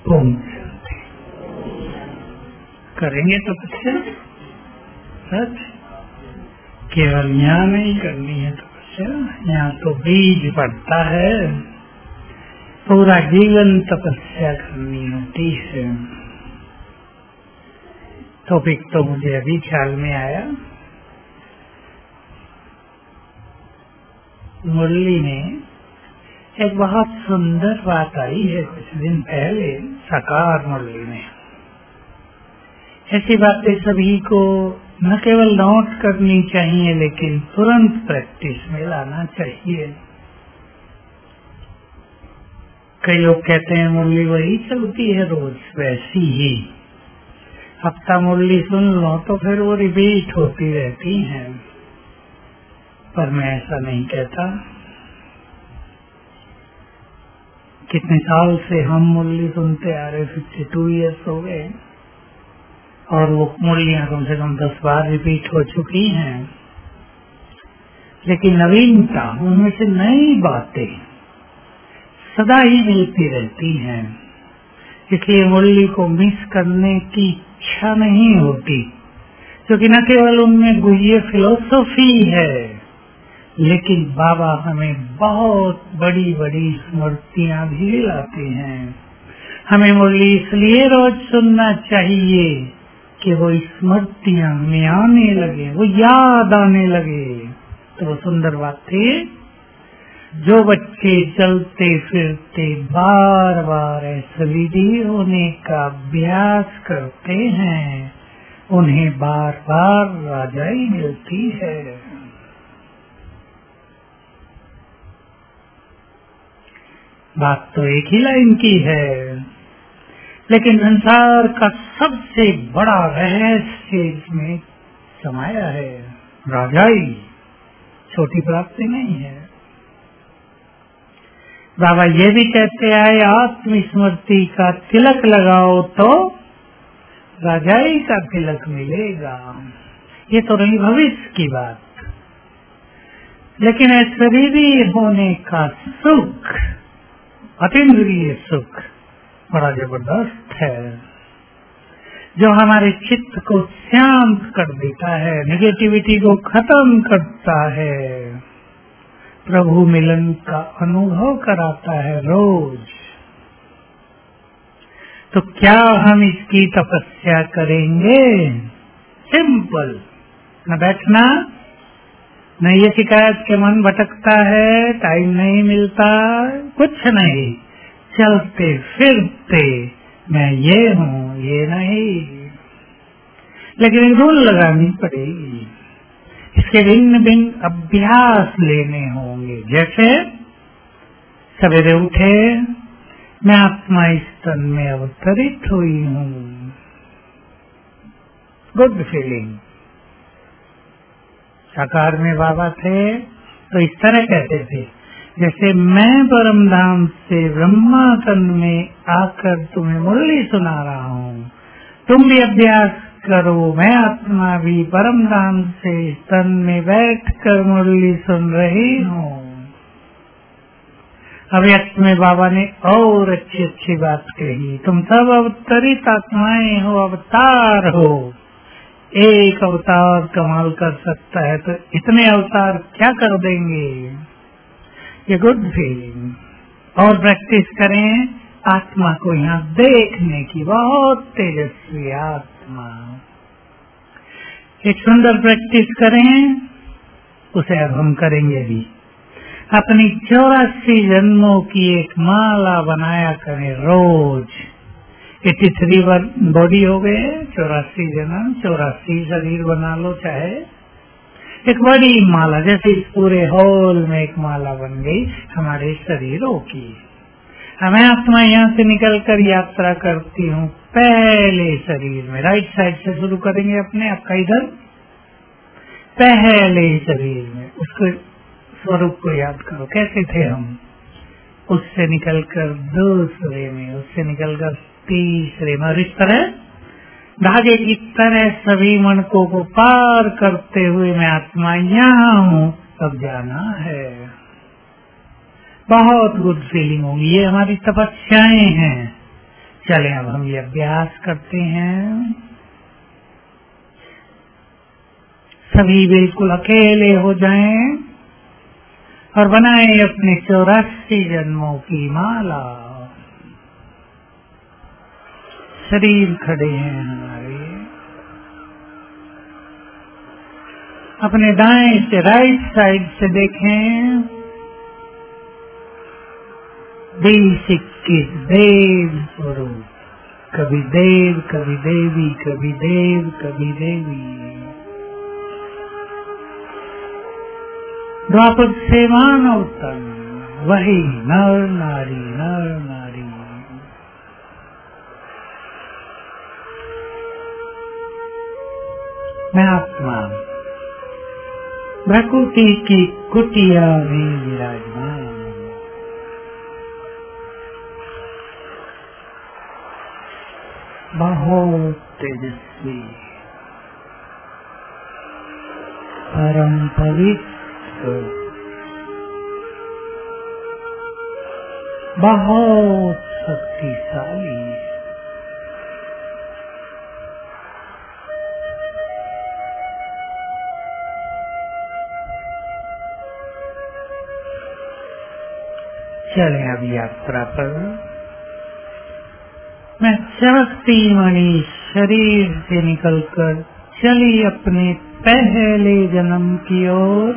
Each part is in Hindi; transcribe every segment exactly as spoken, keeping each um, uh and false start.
ओम शांति। करेंगे तपस्या सच, केवल यहाँ नहीं करनी है तपस्या, यहाँ तो बीज पड़ता है, पूरा जीवन तपस्या करनी होती है। टॉपिक तो मुझे अभी ख्याल में आया, मुरली में एक बहुत सुंदर बात आई है कुछ दिन पहले साकार मुरली में। ऐसी बातें सभी को न केवल नोट करनी चाहिए लेकिन तुरंत प्रैक्टिस में लाना चाहिए। कई लोग कहते हैं मुरली वही चलती है रोज, वैसी ही हफ्ता मुरली सुन लो तो फिर वो रिपीट होती रहती हैं, पर मैं ऐसा नहीं कहता। कितने साल से हम मुरली सुनते आ रहे, फिफ्टी टू ईयर्स हो गए, और वो मुरलियां कम से कम दस बार रिपीट हो चुकी हैं, लेकिन नवीनता, उनमें से नई बातें सदा ही मिलती रहती हैं। इसलिए मुरली को मिस करने की इच्छा नहीं होती, क्योंकि न केवल उनमें गुह्य फिलोसॉफी है, लेकिन बाबा हमें बहुत बड़ी बड़ी स्मृतियां भी दिलाते हैं। हमें मुरली इसलिए रोज सुनना चाहिए कि वो स्मृतियां हमें आने लगे, वो याद आने लगे। तो वो सुंदर बात थी, जो बच्चे चलते फिरते बार बार ऐसे विधि होने का अभ्यास करते हैं, उन्हें बार बार राजाई मिलती है। बात तो एक ही लाइन की है, लेकिन संसार का सबसे बड़ा रहस्य इसमें समाया है। राजाई छोटी प्राप्ति नहीं है। बाबा ये भी कहते आए, आत्मस्मृति का तिलक लगाओ तो राजाई का तिलक मिलेगा। ये तो रही भविष्य की बात, लेकिन शरीरी होने का सुख, अतीन्द्रिय सुख बड़ा जबरदस्त है, जो हमारे चित्त को शांत कर देता है, नेगेटिविटी को खत्म करता है, प्रभु मिलन का अनुभव कराता है रोज। तो क्या हम इसकी तपस्या करेंगे? सिंपल, न बैठना, न ये शिकायत के मन भटकता है, टाइम नहीं मिलता, कुछ नहीं, चलते फिरते मैं ये हूँ ये नहीं। लेकिन एक रूल लगानी पड़ेगी, इसके भिन्न भिन्न अभ्यास लेने होंगे। जैसे सवेरे उठे, मैं आत्मा इस तन में अवतरित हुई हूँ, गुड फीलिंग। साकार में बाबा थे तो इस तरह कहते थे, जैसे मैं परम धाम से ब्रह्मा तन में आकर तुम्हें मुरली सुना रहा हूँ, तुम भी अभ्यास करो, मैं आत्मा भी परम धाम से तन में बैठकर मुरली सुन रही हूँ। अव्यक्त में बाबा ने और अच्छी अच्छी बात कही, तुम सब अवतरित आत्माएं हो, अवतार हो। एक अवतार कमाल कर सकता है तो इतने अवतार क्या कर देंगे। ये गुड फीलिंग। और प्रैक्टिस करें आत्मा को यहाँ देखने की, बहुत तेजस्वी आत्मा। एक सुंदर प्रैक्टिस करें, उसे अब हम करेंगे भी। अपनी चौरासी जन्मों की एक माला बनाया करें रोज। एटी थ्री बॉडी हो गए, चौरासी जन्म, चौरासी शरीर बना लो, चाहे एक बड़ी माला, जैसे इस पूरे हॉल में एक माला बन गई हमारे शरीरों की। हमें आत्मा यहाँ से निकलकर यात्रा करती हूँ पहले शरीर में, राइट साइड से शुरू करेंगे अपने, आपका इधर पहले शरीर में, उसको स्वरूप को याद करो, कैसे थे हम, उससे निकलकर दूसरे में, उससे निकलकर तीसरे में, और इस तरह धागे की तरह सभी मनकों को पार करते हुए मैं आत्मा यहाँ हूँ, तब जाना है। बहुत गुड फीलिंग होगी। ये हमारी तपस्याएं हैं, चलें अब हम ये अभ्यास करते हैं। सभी बिल्कुल अकेले हो जाएं और बनाएं अपने चौरासी जन्मों की माला। शरीर खड़े हैं हमारे, अपने दाएं से राइट साइड से देखें। बीस इक्कीस देव स्वरूप, कभी देव कभी देवी, कभी देव कभी देवी। द्वापर से मानव तन, वही नर नारी नर नारी। मैं आत्मा प्रकृति की कुटिया में विराजमान, बहुत तेजस्वी, परम पवित्र, बहुत शक्तिशाली। चलें अब यात्रा पर। मैं चमकती मणि शरीर से निकलकर चली अपने पहले जन्म की ओर।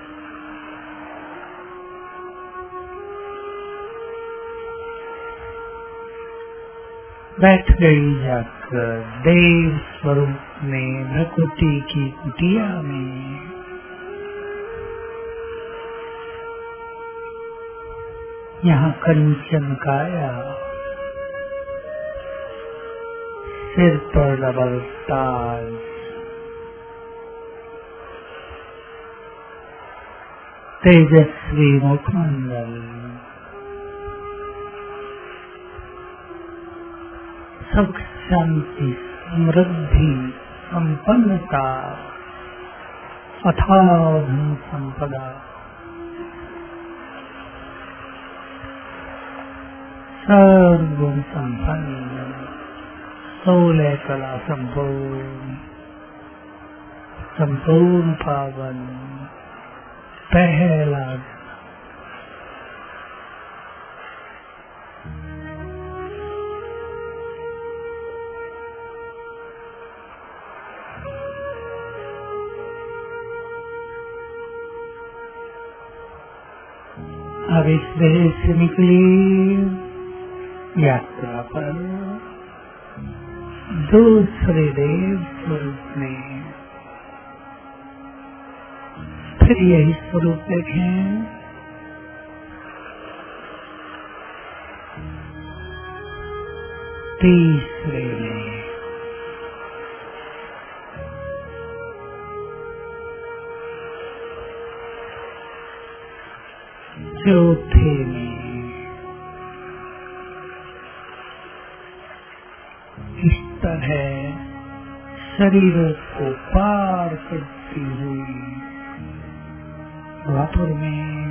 बैठ गई जाकर देव स्वरूप में प्रकृति की कुटिया में। यहाँ कंचन काया, सिर पर डबल ताज, तेजस्वी मुखमंडल, सुख शांति समृद्धि संपन्नता अथाह धन संपदा, सर्वगुण संपन्न, सोलह कला संपूर्ण, संपूर्ण पावन, पहला अब इस देह से निकली यात्रा पर दूसरे देव स्वरूप में। फिर यही स्वरूप देखें। तीसरे में चौथे में इस तरह शरीरों को पार करती हुई द्वापर में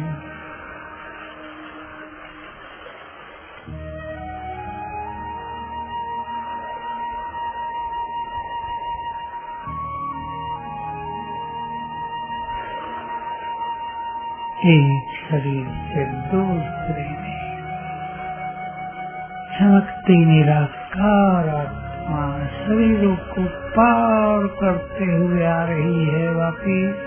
एक शरीर से दूसरे में चमकती निराकार आत्मा शरीरों को पार करते हुए आ रही है वापिस।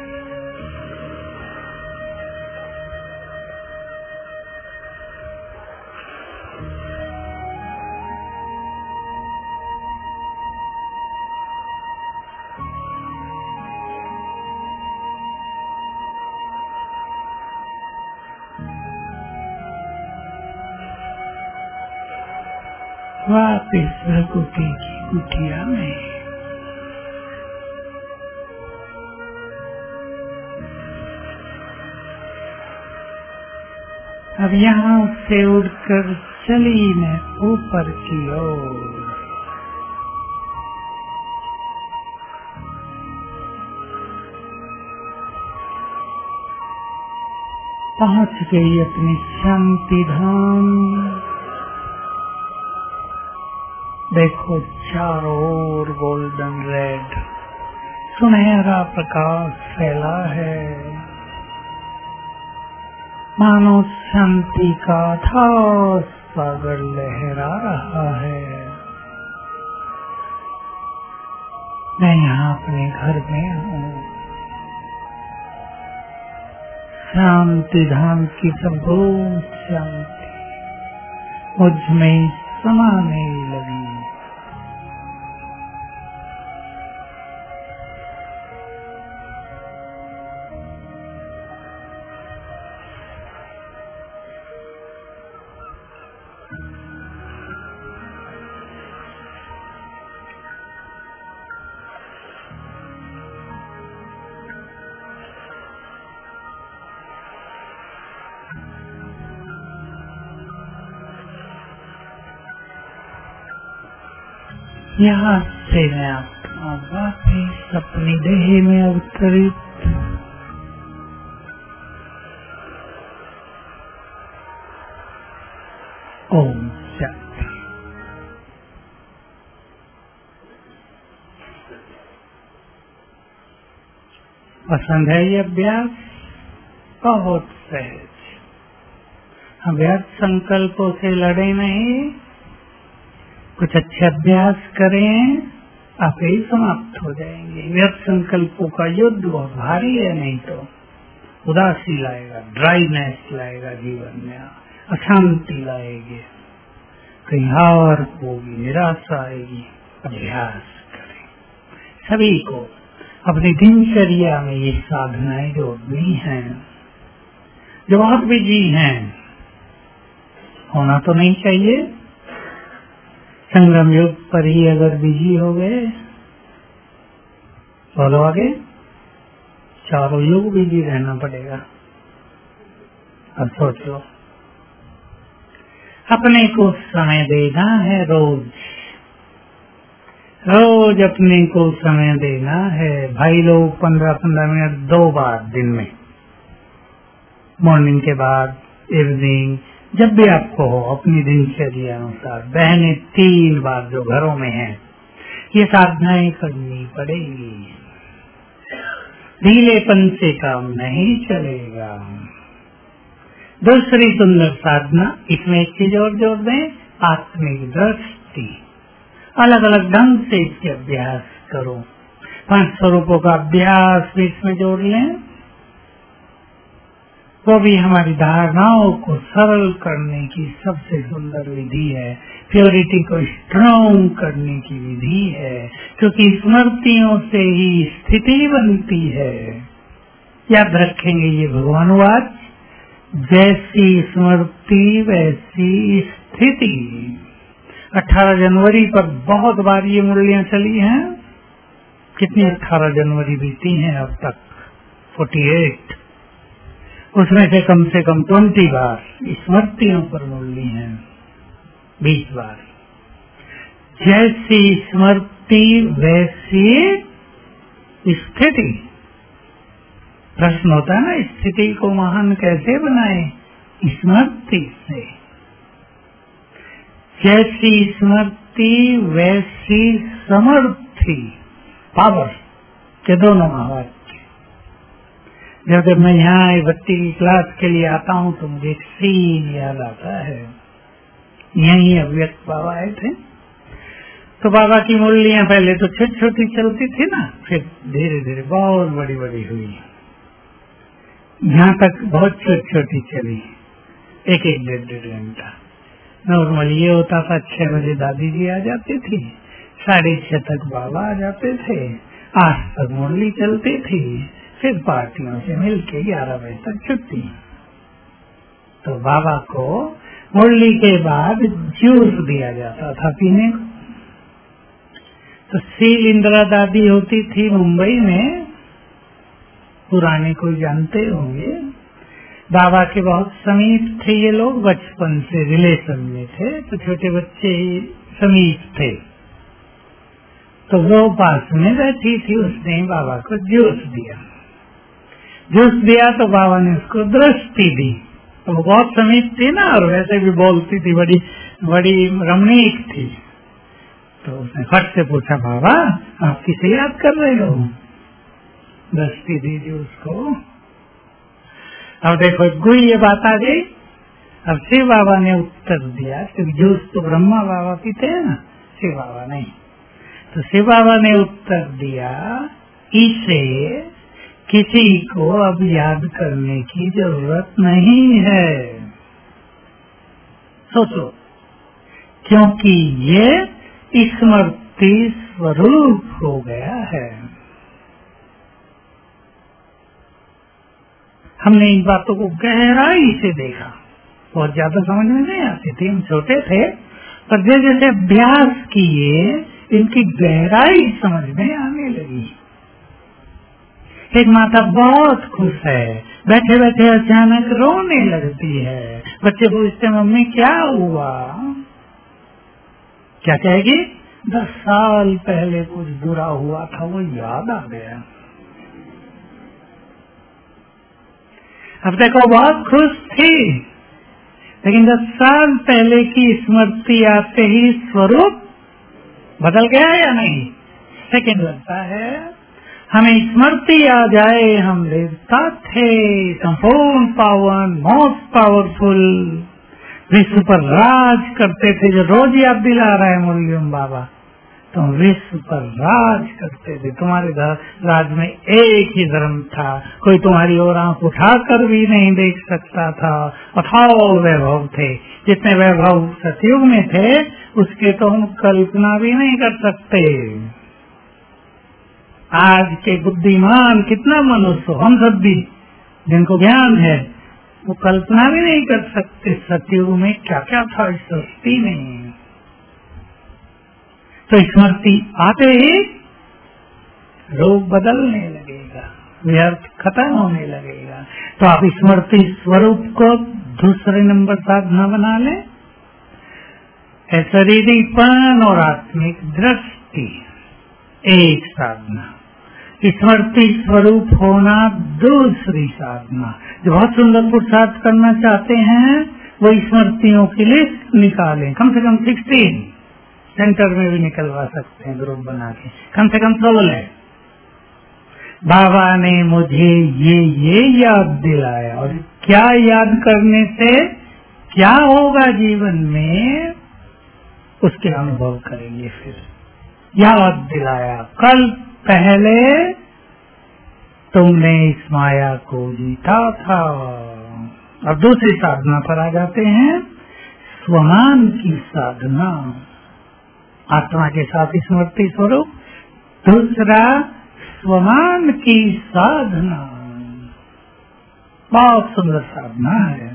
वापिस प्रकृति की कुटिया में। अब यहाँ से उड़कर चली मैं ऊपर की ओर। पहुंच गई अपनी शांति धाम। देखो चारों ओर गोल्डन रेड सुनहरा प्रकाश फैला है, मानो शांति का था सागर लहरा रहा है। मैं यहाँ अपने घर में हूँ, शांति धाम की संपूर्ण शांति मुझ में समाने लगी। यहाँ से मैं आत्मा वापिस अपनी देह में अवतरित ओम शांति। पसंद है ये अभ्यास? बहुत सहज। अभ्यास संकल्पों से लड़े नहीं, कुछ अच्छे अभ्यास करें, आप ही समाप्त हो जाएंगे। व्यर्थ संकल्पों का युद्ध बहुत भारी है, नहीं तो उदासी लाएगा, ड्राइनेस लाएगा, जीवन में अशांति लाएगी, कहीं और होगी, निराशा आएगी। अभ्यास करें। सभी को अपनी दिनचर्या में ये साधनाएं जोड़नी हैं। जो बहुत बिजी हैं, होना तो नहीं चाहिए। संगम युग पर ही अगर बिजी हो गए, बोलो आगे, चारों युग बिजी रहना पड़ेगा। अब सोचो, अपने को समय देना है, रोज रोज अपने को समय देना है। भाई लोग पंद्रह पंद्रह मिनट दो बार दिन में, मॉर्निंग के बाद, इवनिंग, जब भी आपको हो अपनी दिनचर्या अनुसार। बहनें तीन बार जो घरों में हैं, ये साधनाएं करनी पड़ेगी। ढीलेपन से काम नहीं चलेगा। दूसरी सुंदर साधना, इसमें एक चीज और जोड़ दें, आत्मिक दृष्टि। अलग अलग ढंग से इसके अभ्यास करो। पांच स्वरूपों का अभ्यास भी इसमें जोड़ लें, वो भी हमारी धारणाओं को सरल करने की सबसे सुंदर विधि है। प्योरिटी को स्ट्रॉन्ग करने की विधि है, क्योंकि स्मृतियों से ही स्थिति बनती है। याद रखेंगे ये भगवानुवाद, जैसी स्मृति वैसी स्थिति। अठारह जनवरी पर बहुत बार ये मुरलियां चली हैं। कितनी अठारह जनवरी बीती हैं अब तक? अड़तालीस। उसमें से कम से कम बीस बार स्मृतियों पर मुरली हैं, बीस बार। जैसी स्मृति वैसी स्थिति। प्रश्न होता है ना, स्थिति को महान कैसे बनाए? स्मृति से। जैसी स्मृति वैसी समर्थी, पावर के दोनों महावाक्य। जब जब मैं यहाँ बत्ती की क्लास के लिए आता हूँ तो मुझे एक सीन याद आता है। यही अव्यक्त बाबा आए थे, तो बाबा की मुरलियां पहले तो छोटी छोटी चलती थी ना, फिर धीरे धीरे बहुत बड़ी बड़ी हुई। यहाँ तक बहुत छोटी छोटी चली, एक एक डेढ़ डेढ़ घंटा। नॉर्मली ये होता था, छह बजे दादी जी आ जाती थी, साढ़े छह तक बाबा आ जाते थे, आठ तक मुरली चलती थी, फिर पार्टियों से मिलके ग्यारह बजे तक छुट्टी। तो बाबा को मुरली के बाद जूस दिया जाता था पीने को। तो शील इंदिरा दादी होती थी मुंबई में, पुराने कोई जानते होंगे। बाबा के बहुत समीप थे ये लोग, बचपन से रिलेशन में थे, तो छोटे बच्चे ही समीप थे। तो वो पास में रहती थी, उसने बाबा को जूस दिया। जूस दिया तो बाबा ने उसको दृष्टि दी। तो वो बहुत समीप थी ना, और वैसे भी बोलती थी, बड़ी बड़ी रमणीक थी। तो उसने फट से पूछा, बाबा आप किसे याद कर रहे हो? दृष्टि दीजिए उसको। अब देखो गुई ये बात आ गई। अब शिव बाबा ने उत्तर दिया, जूस तो ब्रह्मा बाबा पीते हैं ना, शिव बाबा नहीं। तो शिव बाबा ने उत्तर दिया, इसे किसी को अब याद करने की जरूरत नहीं है। सोचो, क्योंकि ये स्मृति स्वरूप हो गया है। हमने इन बातों को गहराई से देखा, बहुत ज्यादा समझ में नहीं आती थी, हम छोटे थे, पर जैसे जैसे अभ्यास किए इनकी गहराई समझ में आने लगी। एक माता बहुत खुश है, बैठे बैठे अचानक रोने लगती है। बच्चे पूछते, मम्मी क्या हुआ? क्या कहेगी? दस साल पहले कुछ बुरा हुआ था, वो याद आ गया। अब देखो बहुत खुश थी, लेकिन दस साल पहले की स्मृति आते ही स्वरूप बदल गया या नहीं? सेकंड लगता है हमें स्मृति आ जाए, हम देवता थे, संपूर्ण पावन, मोस्ट पावरफुल, विश्व पर राज करते थे, जो रोज याद दिला रहा है मुरलीधर बाबा। तुम विश्व पर राज करते थे, तुम्हारे राज में एक ही धर्म था, कोई तुम्हारी ओर आंख उठाकर भी नहीं देख सकता था, अथाह वैभव थे। जितने वैभव सतयुग में थे उसके तो हम कल्पना भी नहीं कर सकते। आज के बुद्धिमान कितना मनुष्य, हम सब भी जिनको ज्ञान है, वो कल्पना भी नहीं कर सकते सतयुग में क्या क्या था इस सृष्टि में। तो स्मृति आते ही रूप बदलने लगेगा, व्यर्थ खत्म होने लगेगा। तो आप स्मृति स्वरूप को दूसरे नंबर साधना बना लें। शरीरीपन और आत्मिक दृष्टि एक साधना, स्मृति स्वरूप होना दूसरी साधना। जो बहुत सुंदर पुरुषार्थ करना चाहते हैं वो स्मृतियों की लिस्ट निकालें, कम से कम सिक्सटीन, सेंटर में भी निकलवा सकते हैं ग्रुप बना के, कम से कम सोलह। बाबा ने मुझे ये ये याद दिलाया, और क्या याद करने से क्या होगा जीवन में उसके अनुभव करेंगे। फिर याद दिलाया, कल पहले तुमने इस माया को जीता था। अब दूसरी साधना पर आ जाते हैं, स्वमान की साधना, आत्मा के साथ स्मृति स्वरूप। दूसरा स्वमान की साधना, बहुत सुंदर साधना है।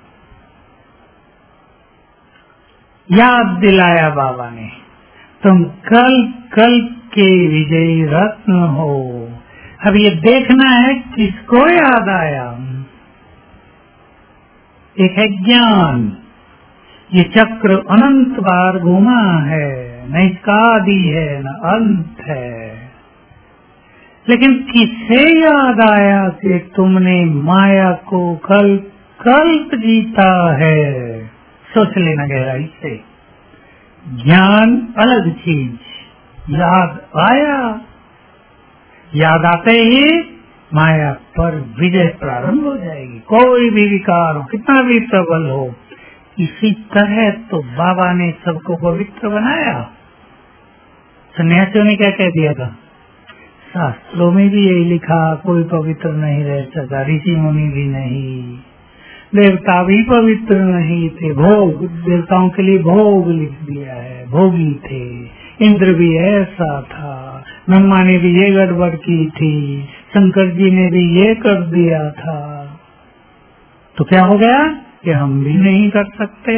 याद दिलाया बाबा ने, तुम कल कल के विजयी रत्न हो। अब ये देखना है किसको याद आया। एक है ज्ञान, ये चक्र अनंत बार घूमा है, न इसका आदि है न अंत है। लेकिन किसे याद आया कि तुमने माया को कल्प कल्प जीता है? सोच लेना गहराई से। ज्ञान अलग चीज, याद आया, याद आते ही माया पर विजय प्रारंभ हो जाएगी। कोई भी विकार हो, कितना भी प्रबल हो। इसी तरह तो बाबा ने सबको पवित्र बनाया। सन्यासियों ने क्या कह दिया था? शास्त्रों में भी यही लिखा, कोई पवित्र नहीं रह सका, ऋषि मुनि भी नहीं, देवता भी पवित्र नहीं थे। भोग, देवताओं के लिए भोग लिख दिया है, भोगी थे। इंद्र भी ऐसा था, ब्रह्मा ने भी ये गड़बड़ की थी, शंकर जी ने भी ये कर दिया था। तो क्या हो गया कि हम भी नहीं कर सकते।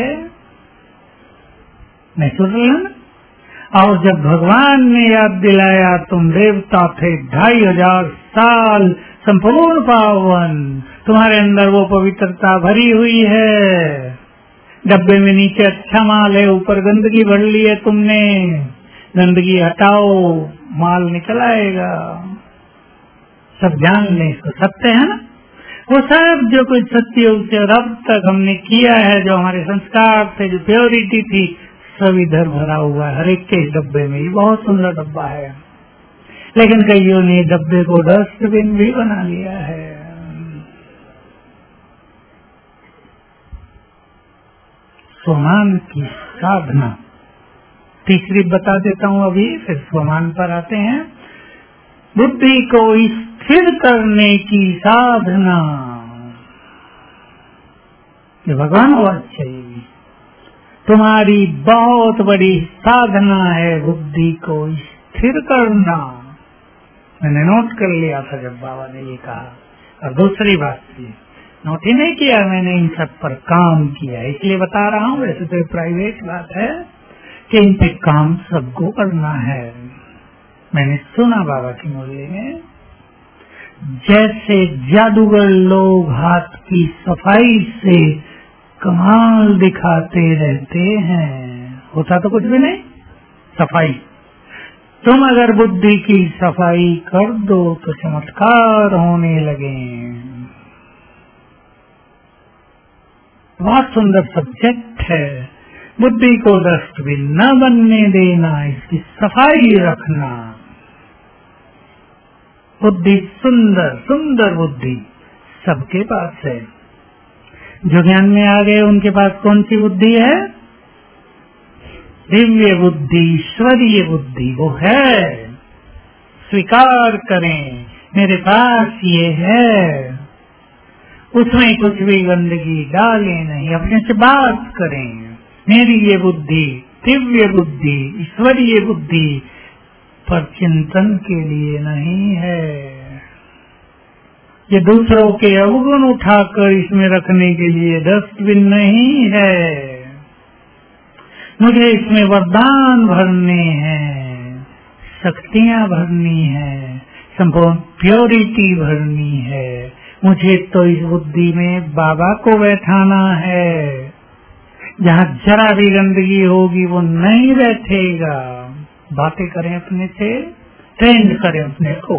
नहीं सुन रहे हैं? और जब भगवान ने याद दिलाया, तुम देवता थे ढाई हजार साल, संपूर्ण पावन, तुम्हारे अंदर वो पवित्रता भरी हुई है। डब्बे में नीचे अच्छा माल है, ऊपर गंदगी भर ली है तुमने, गंदगी हटाओ, माल निकल आएगा। सब जान लें, इसको सत्य है ना। वो सब जो कुछ सत्य उसे और अब तक हमने किया है, जो हमारे संस्कार थे, जो प्योरिटी थी, सब इधर भरा हुआ है, हर एक के डब्बे में। ये बहुत सुंदर डब्बा है, लेकिन कईयों ने डब्बे को डस्टबिन भी बना लिया है। स्वमान की साधना तीसरी बता देता हूँ अभी, फिर स्वमान पर आते हैं। बुद्धि को स्थिर करने की साधना, ये भगवान बात चाहिए, तुम्हारी बहुत बड़ी साधना है बुद्धि को स्थिर करना। मैंने नोट कर लिया था जब बाबा ने ये कहा। और दूसरी बात थी, नोट ही नहीं किया मैंने, इन सब पर काम किया, इसलिए बता रहा हूँ। वैसे तो प्राइवेट बात है कि इन पे काम सबको करना है। मैंने सुना बाबा की मुरली में, जैसे जादूगर लोग हाथ की सफाई से कमाल दिखाते रहते हैं, होता तो कुछ भी नहीं सफाई। तुम अगर बुद्धि की सफाई कर दो तो चमत्कार होने लगे। बहुत सुंदर सब्जेक्ट है। बुद्धि को डस्टबिन न बनने देना, इसकी सफाई रखना। बुद्धि सुंदर सुंदर बुद्धि सबके पास है। जो ज्ञान में आ गए उनके पास कौन सी बुद्धि है? दिव्य बुद्धि, ईश्वरीय बुद्धि वो है। स्वीकार करें, मेरे पास ये है, उसमें कुछ भी गंदगी डालें नहीं, अपने से बात करें। मेरी ये बुद्धि दिव्य बुद्धि, ईश्वरीय बुद्धि पर चिंतन के लिए नहीं है, ये दूसरों के अवगुण उठाकर इसमें रखने के लिए डस्टबिन नहीं है। मुझे इसमें वरदान भरने हैं, शक्तियां भरनी है, संपूर्ण प्योरिटी भरनी है। मुझे तो इस बुद्धि में बाबा को बैठाना है। जहाँ जरा भी गंदगी होगी वो नहीं बैठेगा। बातें करें अपने से, ट्रेंड करें अपने को।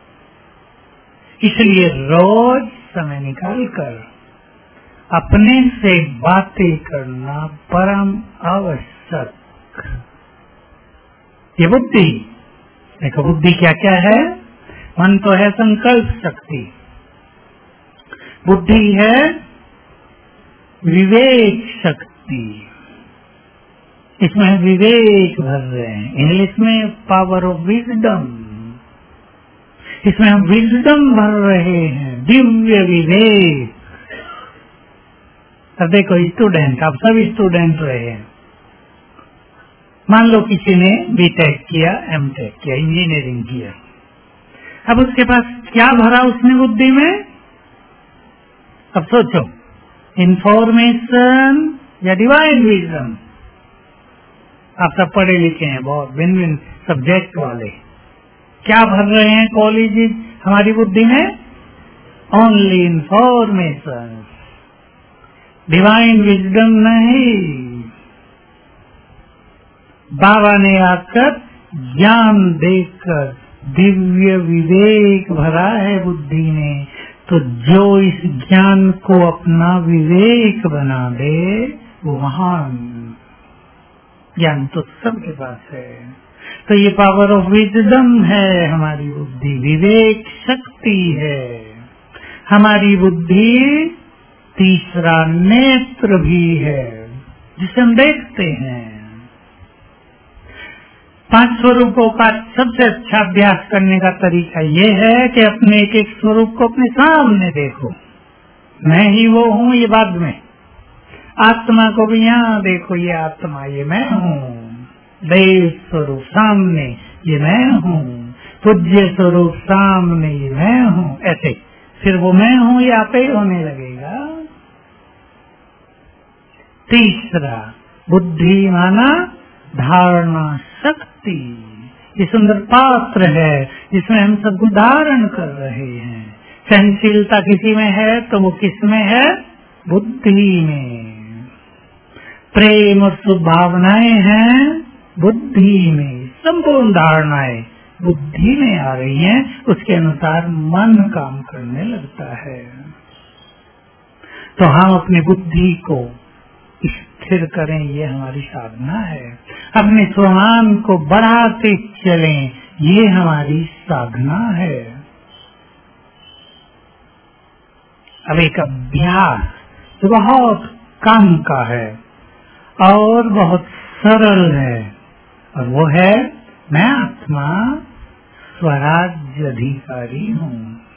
इसलिए रोज समय निकाल कर अपने से बातें करना परम आवश्यक। ये बुद्धि, देखो बुद्धि क्या क्या है? मन तो है संकल्प शक्ति, बुद्धि है विवेक शक्ति, इसमें हम विवेक भर रहे हैं, इंग्लिश में पावर ऑफ विजडम, इसमें हम विजडम भर रहे हैं, दिव्य विवेक। अब देखो स्टूडेंट, आप सब स्टूडेंट रहे हैं। मान लो किसी ने बीटेक किया, एमटेक किया, इंजीनियरिंग किया, अब उसके पास क्या भरा उसने बुद्धि में? अब सोचो, इंफॉर्मेशन या डिवाइन विजडम? आप सब पढ़े लिखे हैं, बहुत भिन्न भिन्न सब्जेक्ट वाले, क्या भर रहे हैं कॉलेज हमारी बुद्धि में? ओनली इंफॉर्मेशन, डिवाइन विजडम नहीं। बाबा ने आकर ज्ञान देकर दिव्य विवेक भरा है बुद्धि में, तो जो इस ज्ञान को अपना विवेक बना दे वो महान। ज्ञान तो सबके पास है, तो ये पावर ऑफ विजडम है हमारी बुद्धि, विवेक शक्ति है हमारी बुद्धि। तीसरा नेत्र भी है जिसे हम देखते हैं। पांच स्वरूपों का सबसे अच्छा अभ्यास करने का तरीका ये है कि अपने एक एक स्वरूप को अपने सामने देखो। मैं ही वो हूँ, ये बाद में। आत्मा को भी यहाँ देखो, ये आत्मा, ये मैं हूँ। देव स्वरूप सामने, ये मैं हूँ। पूज्य स्वरूप सामने, ये मैं हूँ। ऐसे फिर वो मैं हूँ ये आपे ही होने लगेगा। तीसरा, बुद्धि माना धारणा शक्ति। ये सुंदर पात्र है जिसमें हम सबको धारण कर रहे हैं। सहनशीलता किसी में है तो वो किस में है? बुद्धि में। प्रेम और शुभ भावनाएं हैं बुद्धि में। संपूर्ण धारणाएं बुद्धि में आ रही हैं, उसके अनुसार मन काम करने लगता है। तो हम अपनी बुद्धि को स्थिर करें, ये हमारी साधना है। अपने स्वमान को बढ़ाते चलें, ये हमारी साधना है। अब एक अभ्यास जो बहुत काम का है और बहुत सरल है, और वो है मैं आत्मा स्वराज्य अधिकारी हूँ।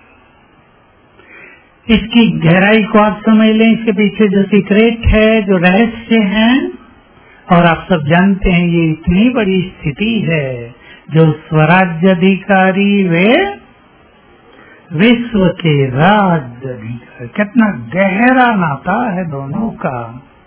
इसकी गहराई को आप समझ लें, इसके पीछे जो सीक्रेट है, जो रहस्य है, और आप सब जानते हैं ये इतनी बड़ी स्थिति है। जो स्वराज्य अधिकारी वे विश्व के राज्य अधिकारी। कितना गहरा नाता है दोनों का।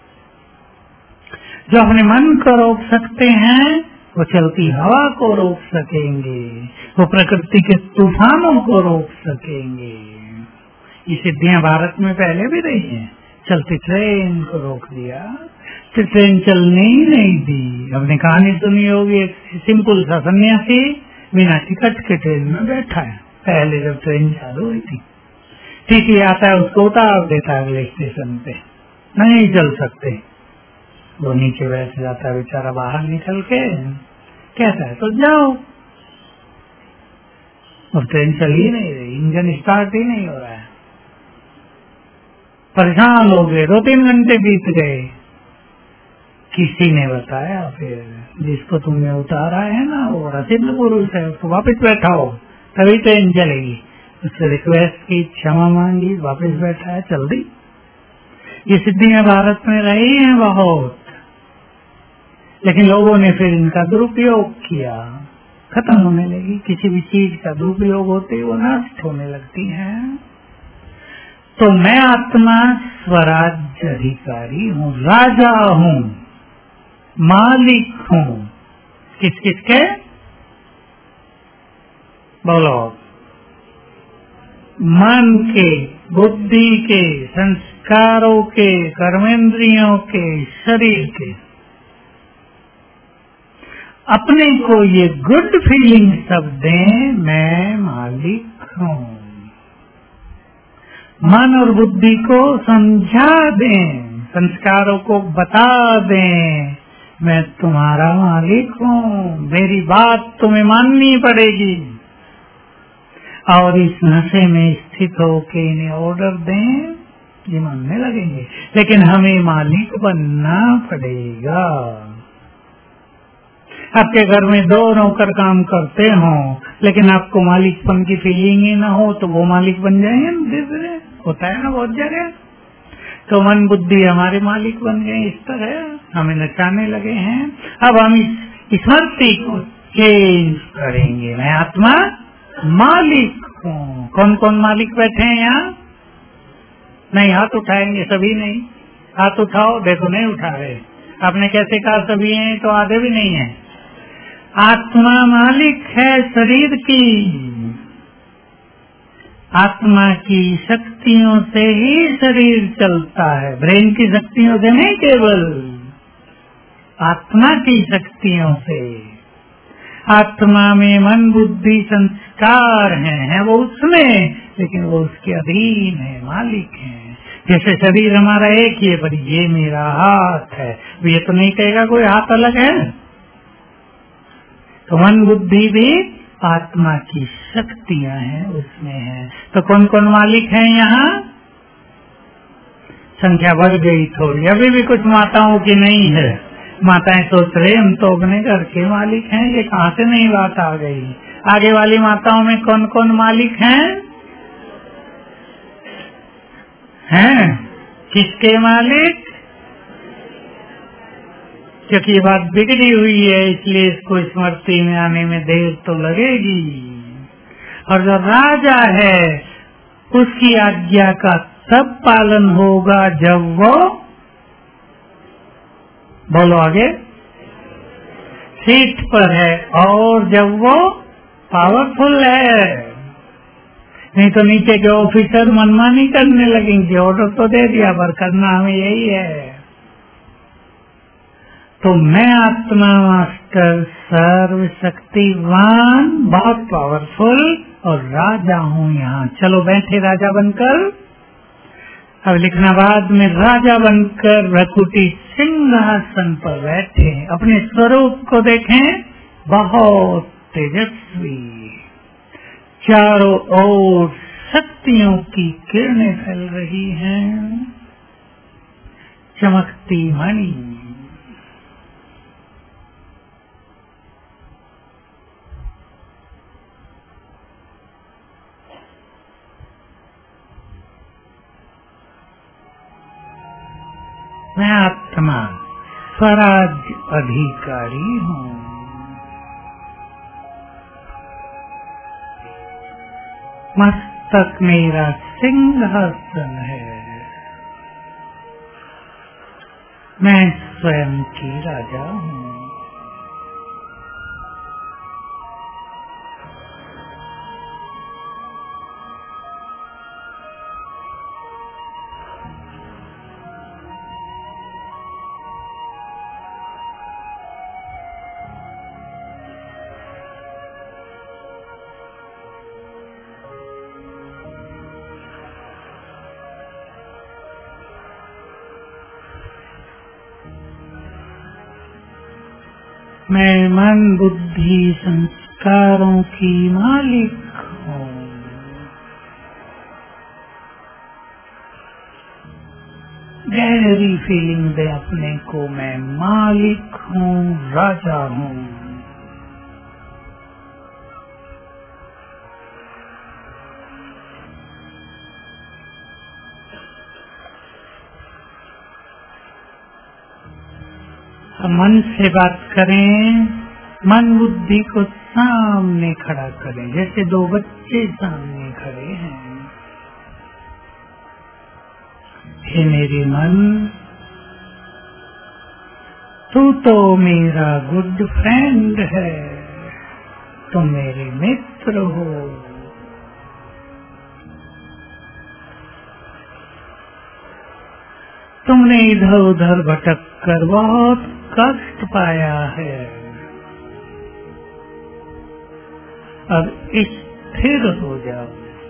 जो अपने मन को रोक सकते हैं वो चलती हवा को रोक सकेंगे, वो प्रकृति के तूफानों को रोक सकेंगे। ये सिद्धियां भारत में पहले भी रही हैं। चलती ट्रेन को रोक दिया, तो ट्रेन चलने ही नहीं दी। आपने कहानी सुनी होगी, एक सिंपल सा सन्यासी बिना टिकट के ट्रेन में बैठा है, पहले जब ट्रेन चालू हुई थी। टीटी आता है, उसको उतार देता है अगले स्टेशन पे, नहीं चल सकते। वो नीचे बैठ जाता है बेचारा, बाहर निकल के कहता है तो जाओ। और ट्रेन चल ही नहीं रही, इंजन स्टार्ट ही नहीं हो रहा है। परेशान हो गए, दो तीन घंटे बीत गए। किसी ने बताया, फिर जिसको तुमने उतारा है ना वो बड़ा सिद्ध पुरुष है, उसको वापस बैठाओ तभी ट्रेन चलेगी। उससे रिक्वेस्ट की, क्षमा मांगी, वापस बैठा है, चल दी। ये सिद्धियां भारत में रही हैं बहुत, लेकिन लोगों ने फिर इनका दुरुपयोग किया, खत्म होने लगी। किसी भी चीज का दुरुपयोग होते वो नष्ट होने लगती है। तो मैं आत्मा स्वराज्य अधिकारी हूँ, राजा हूँ, मालिक हूँ। किस किस के? बोलो। मन के, बुद्धि के, संस्कारों के, कर्मेंद्रियों के, शरीर के। अपने को ये गुड फीलिंग सब दें, मैं मालिक हूँ। मन और बुद्धि को समझा दें, संस्कारों को बता दें, मैं तुम्हारा मालिक हूँ, मेरी बात तुम्हें माननी पड़ेगी। और इस नशे में स्थित होके इन्हें ऑर्डर दें, ये मानने लगेंगे। लेकिन हमें मालिक बनना पड़ेगा। आपके घर में दो नौकर काम करते हो, लेकिन आपको मालिकपन की फीलिंग ही ना हो, तो वो मालिक बन जाएंगे ना धीरे धीरे। होता है ना बहुत जगह। तो मन बुद्धि हमारे मालिक बन गए, इस तरह हमें नचाने लगे हैं। अब हम इस स्मृति को चेंज करेंगे। मैं आत्मा मालिक हूँ। कौन कौन मालिक बैठे हैं यहाँ? नहीं, हाथ उठाएंगे सभी नहीं। हाथ उठाओ, देखो नहीं उठा रहे। आपने कैसे कहा सभी हैं, तो आधे भी नहीं है। आत्मा मालिक है शरीर की। आत्मा की शक्तियों से ही शरीर चलता है, ब्रेन की शक्तियों से नहीं, केवल आत्मा की शक्तियों से। आत्मा में मन बुद्धि संस्कार हैं, है वो उसमें, लेकिन वो उसके अधीन है, मालिक है। जैसे शरीर हमारा एक ही है, पर ये मेरा हाथ है, ये तो नहीं कहेगा कोई हाथ अलग है। तो मन बुद्धि भी आत्मा की शक्तियां हैं, उसमें है। तो कौन कौन मालिक हैं यहाँ? संख्या बढ़ गई थोड़ी, अभी भी कुछ माताओं की नहीं है। माताएं सोच रहे हम तो अपने घर के मालिक हैं, ये कहाँ से नई बात आ गई। आगे वाली माताओं में कौन कौन मालिक हैं? हैं? किसके मालिक? क्योंकि ये बात बिगड़ी हुई है, इसलिए इसको स्मृति में आने में देर तो लगेगी। और जो राजा है उसकी आज्ञा का तब पालन होगा जब वो, बोलो आगे, सीट पर है, और जब वो पावरफुल है। नहीं तो नीचे के ऑफिसर मनमानी करने लगेंगे, ऑर्डर तो दे दिया पर करना हमें यही है। तो मैं आत्मा मास्टर सर्वशक्तिवान, बहुत पावरफुल और राजा हूँ यहाँ। चलो बैठे राजा बनकर। अब लिखनाबाद में राजा बनकर भ्रकुटी सिंहासन पर बैठे, अपने स्वरूप को देखें, बहुत तेजस्वी, चारों ओर शक्तियों की किरणें फैल रही हैं, चमकती मणि। मैं आत्मा स्वराज अधिकारी हूँ। मस्तक मेरा सिंहासन है, मैं स्वयं की राजा हूँ। मैं मन बुद्धि संस्कारों की मालिक हूँ। गहरी फीलिंग दे अपने को, मैं मालिक हूँ, राजा हूँ। मन से बात करें, मन बुद्धि को सामने खड़ा करें, जैसे दो बच्चे सामने खड़े हैं। हे मेरे मन, तू तो मेरा गुड फ्रेंड है, तुम मेरे मित्र हो। तुमने इधर उधर भटक कर बहुत कष्ट पाया है, अब स्थिर हो जाओ।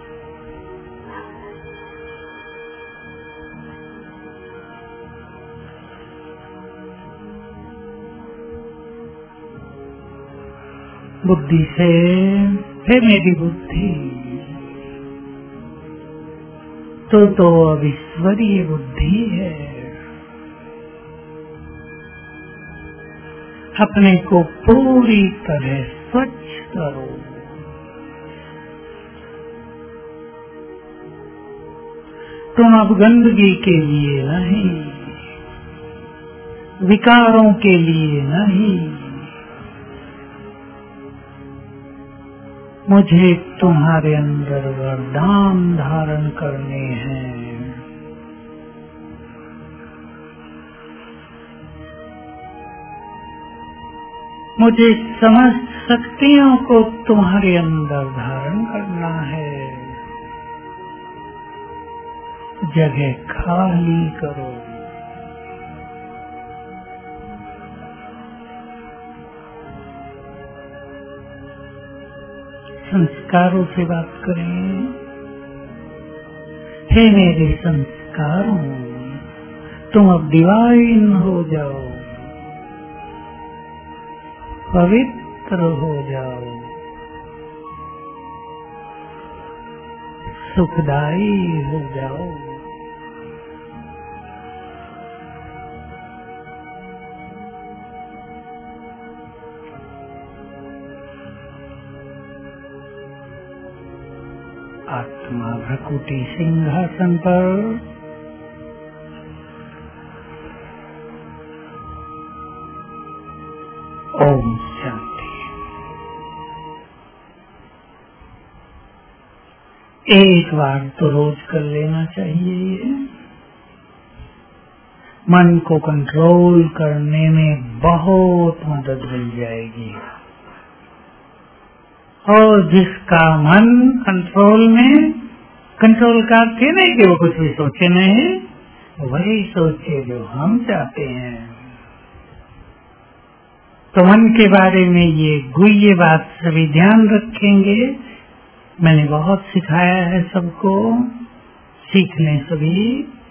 बुद्धि से, हे मेरी बुद्धि, तो तो अब ईश्वरीय बुद्धि है। अपने को पूरी तरह स्वच्छ करो। तुम अब गंदगी के लिए नहीं, विकारों के लिए नहीं, मुझे तुम्हारे अंदर वरदान धारण करने हैं। मुझे समस्त शक्तियों को तुम्हारे अंदर धारण करना है। जगह खाली करो। संस्कारों से बात करें। हे मेरे संस्कारों, तुम अब डिवाइन हो जाओ, पवित्र हो जाओ, सुखदायी हो जाओ। आत्मा भ्रकुटी सिंहासन पर ओम शांति। एक बार तो रोज कर लेना चाहिए। मन को कंट्रोल करने में बहुत मदद मिल जाएगी। और जिसका मन कंट्रोल में, कंट्रोल करके नहीं कि वो कुछ भी सोचे नहीं, वही सोचे जो हम चाहते हैं। तो मन के बारे में ये गुह्य बात सभी ध्यान रखेंगे। मैंने बहुत सिखाया है सबको, सीखने सभी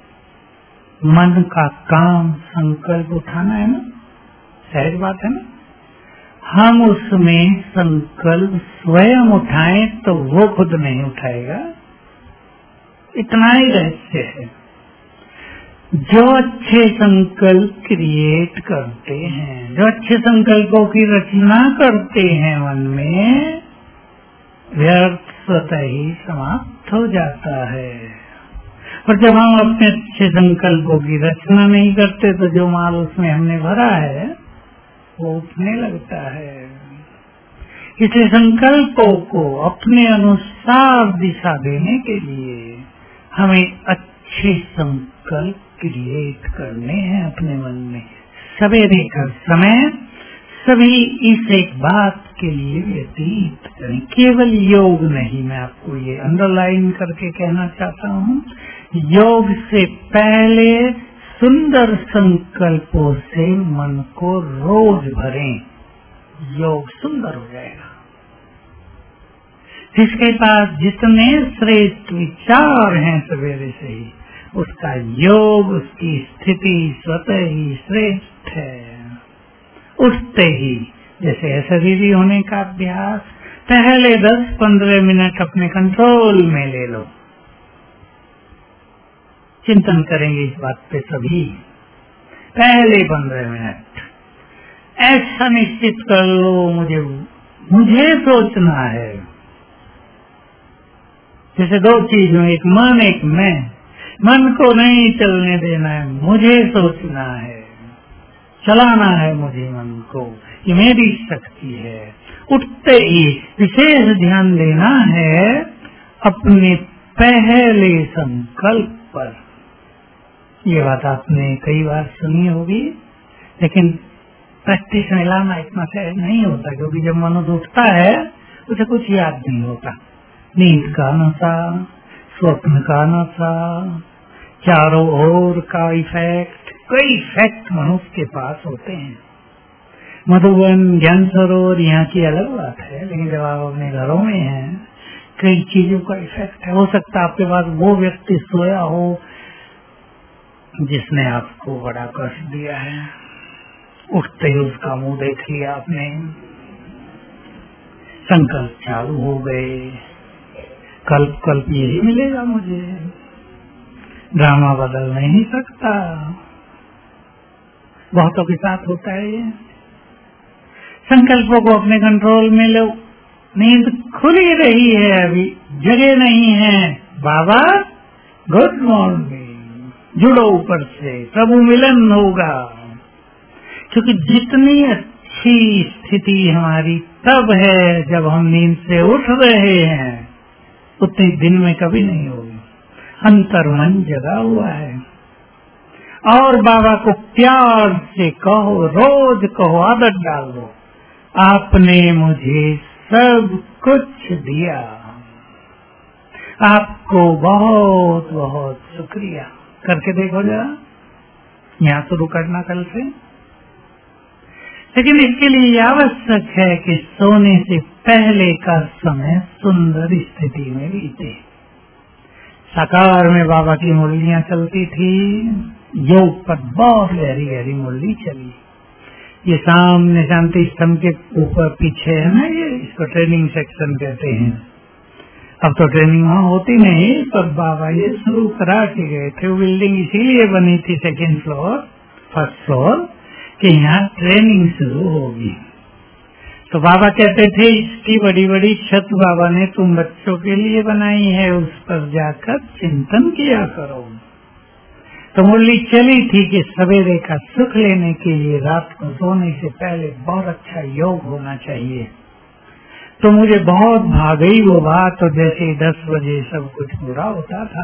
मन का काम संकल्प उठाना है ना, सहज बात है ना। हम उसमें संकल्प स्वयं उठाएं तो वो खुद नहीं उठाएगा, इतना ही रहस्य है। जो अच्छे संकल्प क्रिएट करते हैं, जो अच्छे संकल्पों की रचना करते हैं मन में, व्यर्थ स्वतः ही समाप्त हो जाता है। और जब हम अपने अच्छे संकल्पों की रचना नहीं करते तो जो माल उसमें हमने भरा है वो उठने लगता है। इसलिए संकल्पों को अपने अनुसार दिशा देने के लिए हमें अच्छे संकल्प क्रिएट करने हैं अपने मन में। सवेरे का समय सभी इस एक बात के लिए व्यतीत करें, केवल योग नहीं, मैं आपको ये अंडरलाइन करके कहना चाहता हूँ, योग से पहले सुंदर संकल्पों से मन को रोज भरें, योग सुंदर हो जाएगा। जिसके पास जितने श्रेष्ठ विचार हैं सवेरे से ही, उसका योग, उसकी स्थिति स्वतः ही श्रेष्ठ है। उठते ही जैसे शरीरी होने का अभ्यास, पहले दस पंद्रह मिनट अपने कंट्रोल में ले लो। चिंतन करेंगे इस बात पे सभी। पहले पंद्रह मिनट ऐसा निश्चित कर लो, मुझे मुझे सोचना है। जैसे दो चीजों, एक मन एक मैं, मन को नहीं चलने देना है, मुझे सोचना है, चलाना है मुझे मन को, ये मेरी शक्ति है। उठते ही विशेष ध्यान देना है अपने पहले संकल्प पर। ये बात आपने कई बार सुनी होगी, लेकिन प्रैक्टिस में लाना इतना सहज नहीं होता, क्योंकि जब मनुष्य उठता है उसे कुछ याद नहीं होता। नींद का नशा, स्वप्न का नशा, चारों ओर का इफेक्ट, कई इफेक्ट मनुष्य के पास होते हैं। मधुबन, ज्ञान सरोवर यहाँ की अलग बात है, लेकिन जब आप अपने घरों में हैं, कई चीजों का इफेक्ट है। हो सकता है आपके पास वो व्यक्ति सोया हो जिसने आपको बड़ा कष्ट दिया है, उठते ही उसका मुंह देख लिया आपने, संकल्प चालू हो गए, कल्प कल्प यही मिलेगा मुझे, ड्रामा बदल नहीं सकता। बहुतों के साथ होता है ये। संकल्पों को अपने कंट्रोल में लो। नींद खुली रही है, अभी जगे नहीं है, बाबा गुड मॉर्निंग, जुड़ो ऊपर से, प्रभु मिलन होगा। क्योंकि जितनी अच्छी स्थिति हमारी तब है जब हम नींद से उठ रहे हैं, उतनी दिन में कभी नहीं होगी। अंतर मन जगा हुआ है। और बाबा को प्यार से कहो, रोज कहो, आदत डाल दो, आपने मुझे सब कुछ दिया, आपको बहुत बहुत शुक्रिया। करके देखो जरा, यहाँ शुरू करना कल से। लेकिन इसके लिए आवश्यक है कि सोने से पहले का समय सुंदर स्थिति में बीते। साकार में बाबा की मुरलियां चलती थी, योग पर बहुत गहरी गहरी मुरली चली। ये सामने शांति स्तंभ के ऊपर पीछे है ना, ये इसको ट्रेनिंग सेक्शन कहते हैं। अब तो ट्रेनिंग वहाँ होती नहीं, पर बाबा ये शुरू करा के गए थे। वो बिल्डिंग इसीलिए बनी थी सेकेंड फ्लोर, फर्स्ट फ्लोर, कि यहाँ ट्रेनिंग शुरू होगी। तो बाबा कहते थे, इसकी बड़ी बड़ी छत बाबा ने तुम बच्चों के लिए बनाई है, उस पर जाकर चिंतन किया करो। तो मुरली चली थी कि सवेरे का सुख लेने के लिए रात को सोने से पहले बहुत अच्छा योग होना चाहिए। तो मुझे बहुत भा गई वो बात, तो जैसे दस बजे सब कुछ पूरा होता था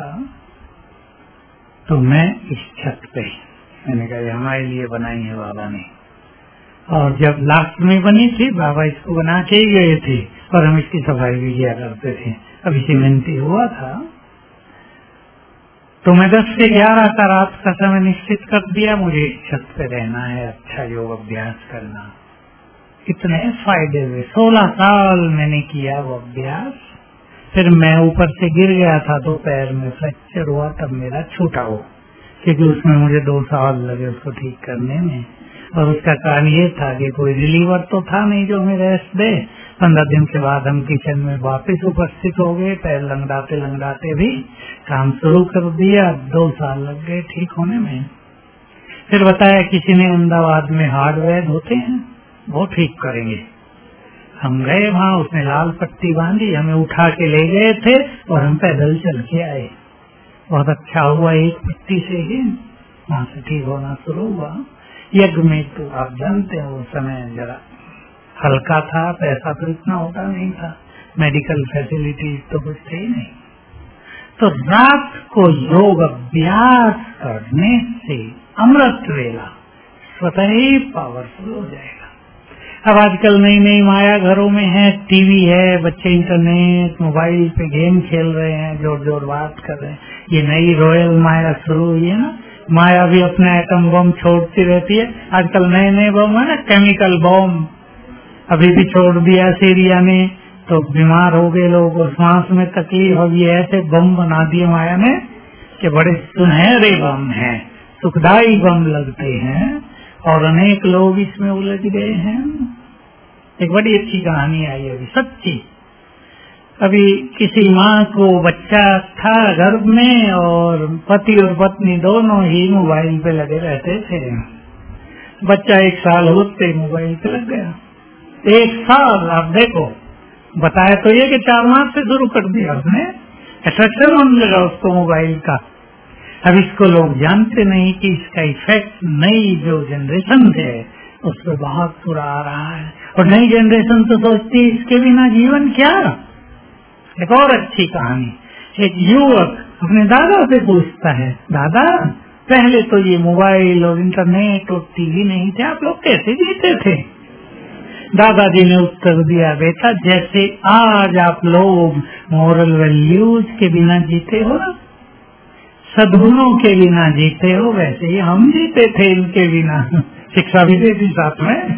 तो मैं इस छत पे, मैंने कहा हमारे लिए बनाई है बाबा ने। और जब लास्ट में बनी थी, बाबा इसको बना के ही गए थे और हम इसकी सफाई भी किया करते थे। अभी सीमेंटी हुआ था तो मैं दस से ग्यारह का रात का समय निश्चित कर दिया, मुझे छत पे रहना है, अच्छा योग अभ्यास करना। कितने फायदे हुए, सोलह साल मैंने किया वो अभ्यास। फिर मैं ऊपर से गिर गया था तो पैर में फ्रैक्चर हुआ, तब मेरा छूटा हो। क्योंकि उसमें मुझे दो साल लगे उसको ठीक करने में। और उसका कारण ये था कि कोई रिलीवर तो था नहीं जो हमें रेस्ट दे। पंद्रह दिन के बाद हम किचन में वापस उपस्थित हो गए, पैर लंगड़ाते लंगड़ाते भी काम शुरू कर दिया। दो साल लग गए ठीक होने में। फिर बताया किसी ने अहमदाबाद में हार्डवेयर होते हैं, वो ठीक करेंगे। हम गए वहाँ, उसने लाल पट्टी बांधी, हमें उठा के ले गए थे और हम पैदल चल के आए। बहुत अच्छा हुआ, एक पट्टी से ही वहाँ से ठीक होना शुरू हुआ। यज्ञ में तो आप जानते हैं वो समय जरा हल्का था, पैसा तो इतना होता नहीं था, मेडिकल फैसिलिटीज तो कुछ थे ही नहीं। तो रात को योग अभ्यास करने से अमृत वेला स्वतः ही पावरफुल हो जाएगा। अब आजकल नई नई माया घरों में है, टीवी है, बच्चे इंटरनेट मोबाइल पे गेम खेल रहे हैं, जोर जोर बात कर रहे हैं। ये नई रॉयल माया शुरू हुई है ना, माया भी अपना एटम बम छोड़ती रहती है। आजकल नए नए बम है ना, केमिकल बम अभी भी छोड़ दिया सीरिया ने, तो बीमार हो गए लोग और सांस में तकलीफ होगी। ऐसे बम बना दिए माया ने कि बड़े सुनहरे बम हैं, सुखदायी बम लगते हैं और अनेक लोग इसमें उलझ गए हैं। एक बड़ी अच्छी कहानी आई अभी, सच्ची। अभी किसी माँ को बच्चा था गर्भ में और पति और पत्नी दोनों ही मोबाइल पे लगे रहते थे। बच्चा एक साल होते मोबाइल पे लग गया। एक साल आप देखो, बताया तो ये कि चार माह से शुरू कर दिया उसने, अट्रैक्शन होने लगा उसको मोबाइल का। अब इसको लोग जानते नहीं कि इसका इफेक्ट नई जो जनरेशन है उस पर बहुत बुरा आ रहा है। और नई जनरेशन तो सोचती है इसके बिना जीवन क्या। एक और अच्छी कहानी, एक युवक अपने दादा से पूछता है, दादा पहले तो ये मोबाइल और इंटरनेट और टीवी नहीं थे, आप लोग कैसे जीते थे? दादाजी ने उत्तर दिया, बेटा जैसे आज आप लोग मॉरल वैल्यूज के बिना जीते हो ना, सद्गुणों के बिना जीते हो, वैसे ही हम जीते थे इनके बिना। शिक्षा भी देती साथ में।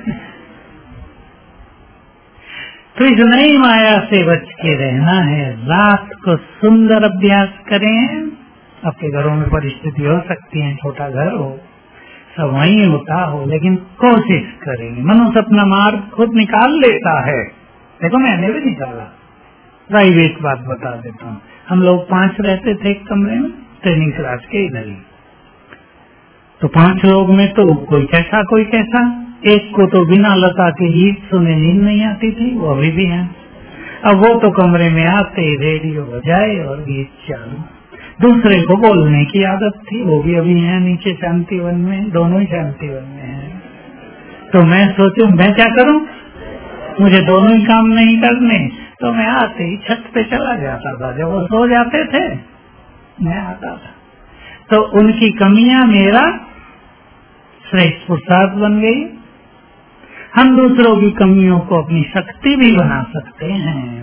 तो इस नई माया से बच के रहना है। रात को सुंदर अभ्यास करें। आपके घरों में परिस्थिति हो सकती है, छोटा घर हो, सब वहीं होता हो, लेकिन कोशिश करेंगे। मनुष्य अपना मार्ग खुद निकाल लेता है। देखो मैंने भी निकाला। प्राइवेट बात बता देता हूँ, हम लोग पांच रहते थे एक कमरे में, ट्रेनिंग क्लास के इधर ही। तो पांच लोग में तो कोई कैसा कोई कैसा। एक को तो बिना लता के गीत सुने नींद नहीं आती थी, वो अभी भी है। अब वो तो कमरे में आते रेडियो बजाए और गीत चालू। दूसरे को बोलने की आदत थी, वो भी अभी है नीचे शांतिवन में, दोनों ही शांतिवन में हैं। तो मैं सोचूं मैं क्या करूं, मुझे दोनों ही काम नहीं करने, तो मैं आते ही छत पे चला जाता था। जब वो सो जाते थे मैं आता था। तो उनकी कमियां मेरा श्रेष्ठ पुरुषार्थ बन गई। हम दूसरों की कमियों को अपनी शक्ति भी बना सकते हैं।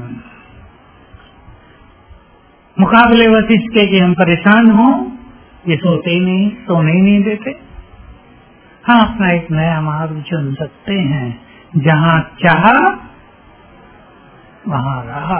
मुकाबले बस इसके कि हम परेशान हो, ये सोते ही नहीं, सोने ही नहीं देते। हाँ, अपना एक नया मार्ग चुन सकते हैं, जहाँ चाहा वहाँ रहा।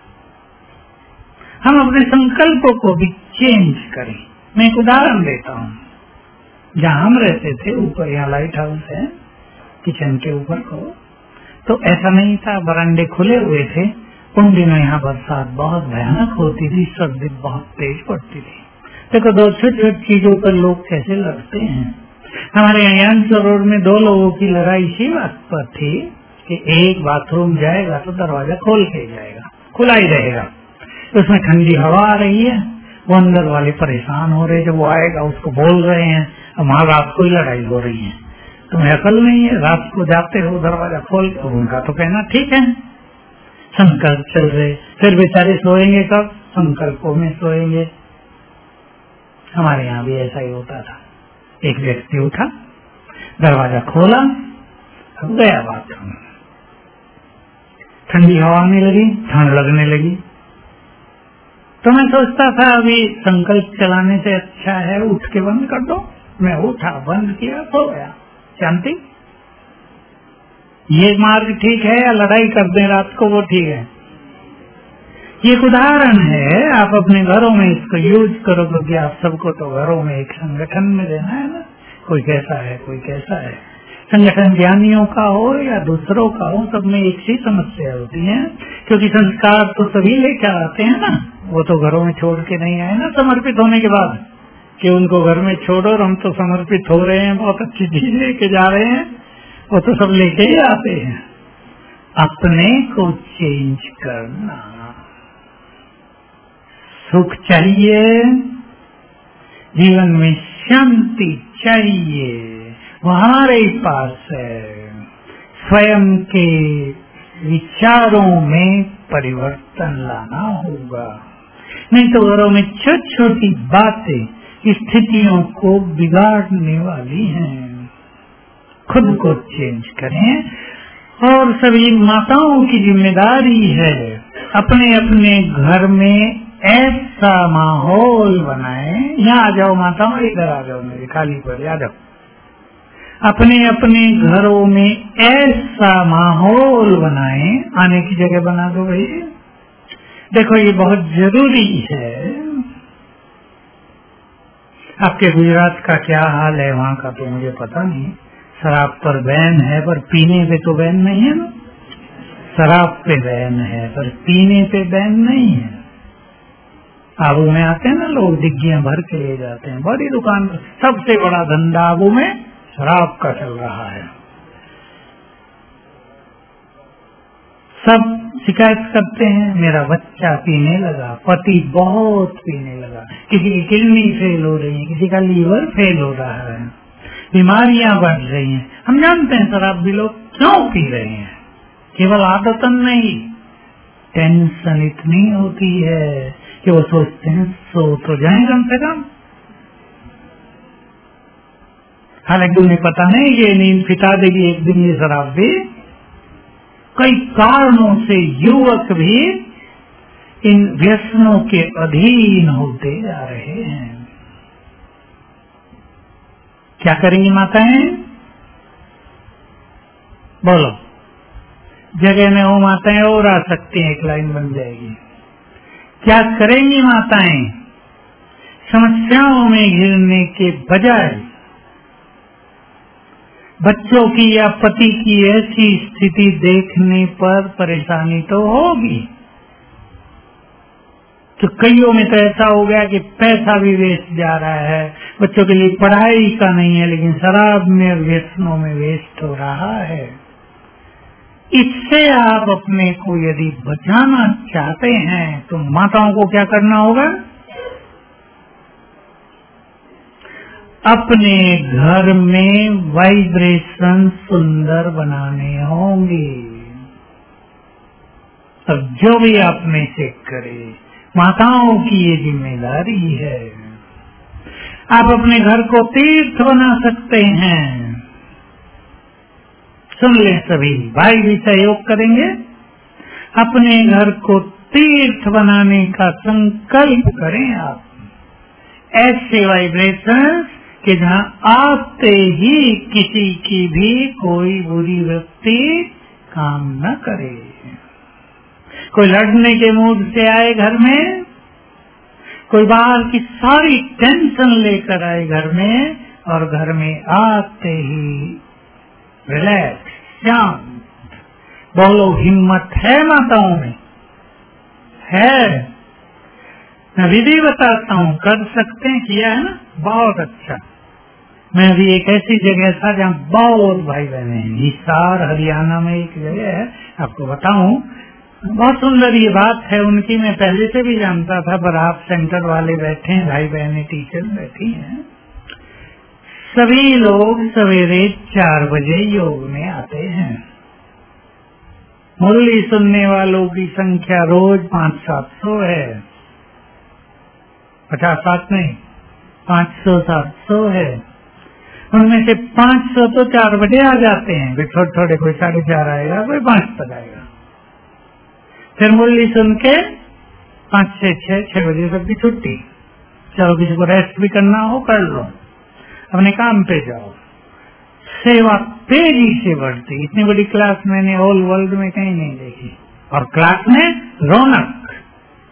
हम अपने संकल्पों को भी चेंज करें। मैं एक उदाहरण देता हूँ। जहाँ हम रहते थे ऊपर, यहाँ लाइट हाउस है किचन के ऊपर को, तो ऐसा नहीं था, बरामदे खुले हुए थे। उन दिनों यहाँ बरसात बहुत भयानक होती थी, सर्दी बहुत तेज पड़ती थी। देखो दो छोटी छोटी चीजों पर लोग कैसे लड़ते हैं। हमारे यहाँ सरोवर में दो लोगों की लड़ाई इसी बात पर थी कि एक बाथरूम जाएगा तो दरवाजा खोल के जाएगा, खुला ही रहेगा। उसमें ठंडी हवा आ रही है, वो अंदर वाले परेशान हो रहे, जब वो आएगा उसको बोल रहे हैं, अब वहाँ रात को ही लड़ाई हो रही है, तुम्हें अकल नहीं है, रात को जाते हो दरवाजा खोल के। उनका तो कहना ठीक है, संकल्प चल रहे, फिर बेचारे सोएंगे कब, संकल्पों में सोएंगे। हमारे यहाँ भी ऐसा ही होता था। एक व्यक्ति उठा, दरवाजा खोला, अब गया बाथरूम, ठंडी हवा आने लगी, ठंड लगने लगी। तो मैं सोचता था अभी संकल्प चलाने से अच्छा है उठ के बंद कर दो। मैं उठा, बंद किया, सो गया, शांति। ये मार्ग ठीक है या लड़ाई कर दें रात को, वो ठीक है? ये एक उदाहरण है, आप अपने घरों में इसको यूज करो, क्योंकि आप सबको तो घरों में एक संगठन में रहना है ना। कोई कैसा है, कोई कैसा है। संगठन ज्ञानियों का हो या दूसरों का हो, सब में एक सी समस्या होती है, क्योंकि संस्कार तो सभी लेकर आते हैं ना। वो तो घरों में छोड़ के नहीं आए ना समर्पित होने के बाद, कि उनको घर में छोड़ो और हम तो समर्पित हो रहे हैं, बहुत अच्छी चीज लेके जा रहे हैं। वो तो सब लेके ही आते हैं। अपने को चेंज करना। सुख चाहिए, जीवन में शांति चाहिए, वो हमारे पास है। स्वयं के विचारों में परिवर्तन लाना होगा, नहीं तो घरों में छोटी छोटी बातें स्थितियों को बिगाड़ने वाली हैं। खुद को चेंज करें, और सभी माताओं की जिम्मेदारी है अपने अपने घर में ऐसा माहौल बनाए। यहाँ आ जाओ माताओं, इधर आ जाओ, मेरे खाली पर आ जाओ। अपने अपने घरों में ऐसा माहौल बनाए, आने की जगह बना दो भाई। देखो ये बहुत जरूरी है। आपके गुजरात का क्या हाल है, वहाँ का तो मुझे पता नहीं। शराब पर बैन है, पर पीने पे तो बैन नहीं है ना। शराब पे बैन है, पर पीने पे बैन नहीं है। आबू में आते हैं ना लोग, डिग्गियां भर के ले जाते हैं, बड़ी दुकान, सबसे बड़ा धंधा आबू में शराब का चल रहा है। सब शिकायत करते हैं, मेरा बच्चा पीने लगा, पति बहुत पीने लगा, किसी की किडनी फेल हो रही है, किसी का लीवर फेल हो रहा है, बीमारियां बढ़ रही हैं। हम जानते हैं शराब भी लोग क्यों पी रहे हैं, केवल आदतन नहीं, टेंशन इतनी होती है कि वो सोचते हैं सो तो जाए कम से कम। हालांकि उन्हें पता नहीं कि नींद फिटा देगी एक दिन ये शराब भी। कई कारणों से युवक भी इन व्यसनों के अधीन होते जा रहे हैं। क्या करेंगी माताएं? बोलो, जगह में हो माताएं और आ सकती हैं, एक लाइन बन जाएगी। क्या करेंगी माताएं? समस्याओं में घिरने के बजाय बच्चों की या पति की ऐसी स्थिति देखने पर परेशानी तो होगी। तो कईयों में तो ऐसा हो गया कि पैसा भी वेस्ट जा रहा है, बच्चों के लिए पढ़ाई का नहीं है, लेकिन शराब में और व्यसनों में वेस्ट हो रहा है। इससे आप अपने को यदि बचाना चाहते हैं तो माताओं को क्या करना होगा? अपने घर में वाइब्रेशन सुंदर बनाने होंगे। अब जो भी आप में से करे, माताओं की ये जिम्मेदारी है। आप अपने घर को तीर्थ बना सकते हैं। सुन ले सभी, भाई भी सहयोग करेंगे। अपने घर को तीर्थ बनाने का संकल्प करें आप। ऐसे वाइब्रेशन कि जहाँ आते ही किसी की भी कोई बुरी वृत्ति काम न करे। कोई लड़ने के मूड से आए घर में, कोई बाहर की सारी टेंशन लेकर आए घर में, और घर में आते ही रिलैक्स, शांत। बोलो, हिम्मत है माताओं में? है। मैं विधि बताता हूँ, कर सकते हैं, किया है ना, बहुत अच्छा। मैं अभी एक ऐसी जगह था जहाँ बहुत भाई बहने हैं, हिसार हरियाणा में एक जगह है, आपको बताऊं, बहुत सुंदर ये बात है उनकी। मैं पहले से भी जानता था, पर आप सेंटर वाले बैठे हैं, भाई बहने टीचर बैठी हैं। सभी लोग सवेरे चार बजे योग में आते हैं। मुरली सुनने वालों की संख्या रोज पाँच सात सौ है, पचास सात नहीं, पाँच सौ सात सौ है। उनमें से पाँच सौ तो चार बजे आ जाते हैं, फिर थोड़े थोड़े, कोई साढ़े चार आएगा, कोई पाँच तक आएगा। फिर मुरली सुन के पाँच से छह छह बजे तक की छुट्टी। चलो, किसी को रेस्ट भी करना हो कर लो, अपने काम पे जाओ। सेवा तेजी से बढ़ती, इतनी बड़ी क्लास मैंने ऑल वर्ल्ड में कहीं नहीं देखी। और क्लास में रौनक,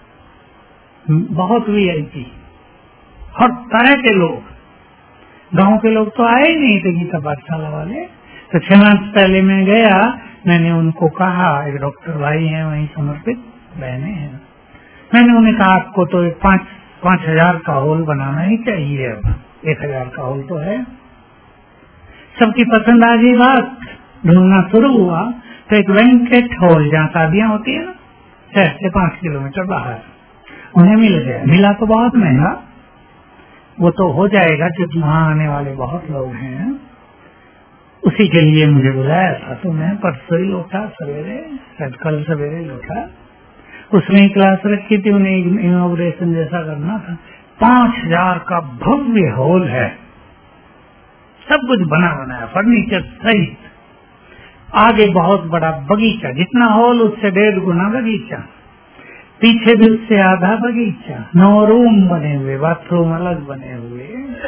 बहुत वीआईपी, हर तरह के लोग। गांव के लोग तो आए ही नहीं थे गीता पाठशाला वाले। तो छह मास पहले मैं गया, मैंने उनको कहा, एक डॉक्टर भाई हैं वहीं समर्पित बहने हैं, मैंने उन्हें कहा आपको तो एक पांच पांच हजार का हॉल बनाना ही चाहिए, अब एक हजार का हॉल तो है। सबकी पसंद आ गई बात, ढूंढना शुरू हुआ तो एक वेंकट हॉल जहाँ शादियां होती है ना, शहर से पांच किलोमीटर बाहर, उन्हें मिल गया। मिला तो बहुत महंगा, वो तो हो जाएगा क्योंकि वहाँ आने वाले बहुत लोग हैं। उसी के लिए मुझे बुलाया था, तो मैं परसों ही लौटा सवेरे, शायद कल सवेरे लौटा। उसमें क्लास रखी थी, उन्हें इनॉग्रेशन जैसा करना था। पांच हजार का भव्य हॉल है, सब कुछ बना बनाया, फर्नीचर सहित। आगे बहुत बड़ा बगीचा, जितना हॉल उससे डेढ़ गुना बगीचा, पीछे भी उससे आधा बगीचा, नौ रूम बने हुए, बाथरूम अलग बने हुए,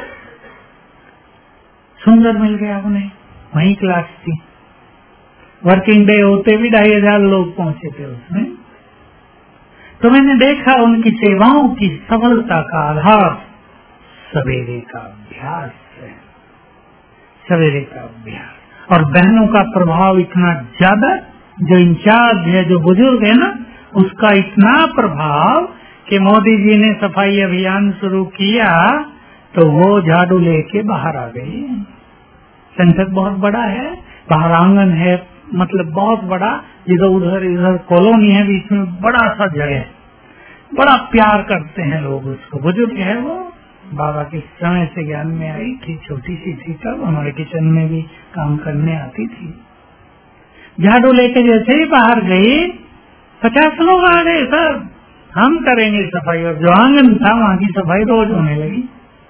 सुंदर मिल गया उन्हें। वही क्लास थी, वर्किंग डे होते भी ढाई हजार लोग पहुंचे थे उसमें। तो मैंने देखा उनकी सेवाओं की सफलता का आधार सवेरे का अभ्यास है, सवेरे का अभ्यास। और बहनों का प्रभाव इतना ज्यादा, जो इंचार्ज है, जो बुजुर्ग है ना, उसका इतना प्रभाव कि मोदी जी ने सफाई अभियान शुरू किया तो वो झाड़ू लेके बाहर आ गई। संसद बहुत बड़ा है, बाहर आंगन है, मतलब बहुत बड़ा, इधर उधर इधर कॉलोनी है, बीच में बड़ा सा जगह, बड़ा प्यार करते हैं लोग उसको। बुजुर्ग है वो, बाबा के समय से ज्ञान में आई थी, छोटी सी थी तब, हमारे किचन में भी काम करने आती थी। झाड़ू लेके जैसे ही बाहर गई, पचास लोग आ गए, सर हम करेंगे सफाई। और जो आंगन था वहाँ की सफाई रोज होने लगी।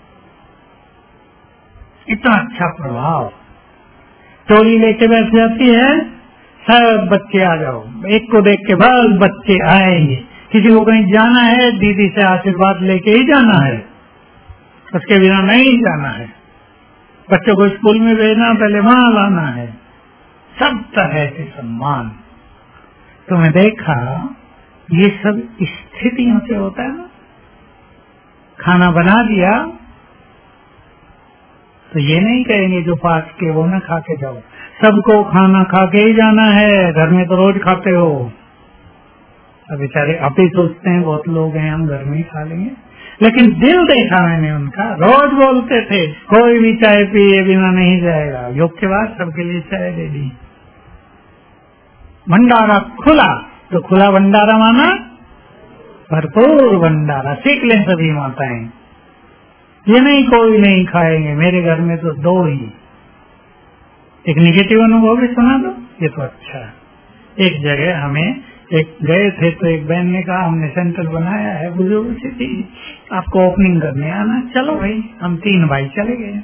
इतना अच्छा प्रभाव। टोली लेके बैठ जाती है, सब बच्चे आ जाओ, एक को देख के बस बच्चे आएंगे। किसी को कहीं जाना है, दीदी से आशीर्वाद लेके ही जाना है, उसके बिना नहीं जाना है। बच्चों को स्कूल में भेजना, पहले वहां लाना है, सब तरह से सम्मान। तो मैं देखा ये सब स्थितियों से होता है ना। खाना बना दिया तो ये नहीं कहेंगे जो पास के वो ना खा के जाओ, सबको खाना खा के ही जाना है। घर में तो रोज खाते हो, अब बेचारे आप ही सोचते हैं बहुत लोग हैं हम घर में ही खा लेंगे, लेकिन दिल देखा मैंने उनका। रोज बोलते थे कोई भी चाय पिए बिना नहीं जाएगा, योग के बाद सबके लिए चाय दे दी। भंडारा खुला, तो खुला भंडारा माना भरपूर भंडारा। सीख लें सभी माताएं, ये नहीं कोई नहीं खाएंगे, मेरे घर में तो दो ही। एक निगेटिव अनुभव भी सुना दो, ये तो अच्छा है। एक जगह हमें एक गए थे तो एक बहन ने कहा हमने सेंटर बनाया है, बुजुर्ग से थी, आपको ओपनिंग करने आना। चलो भाई, हम तीन भाई चले गए,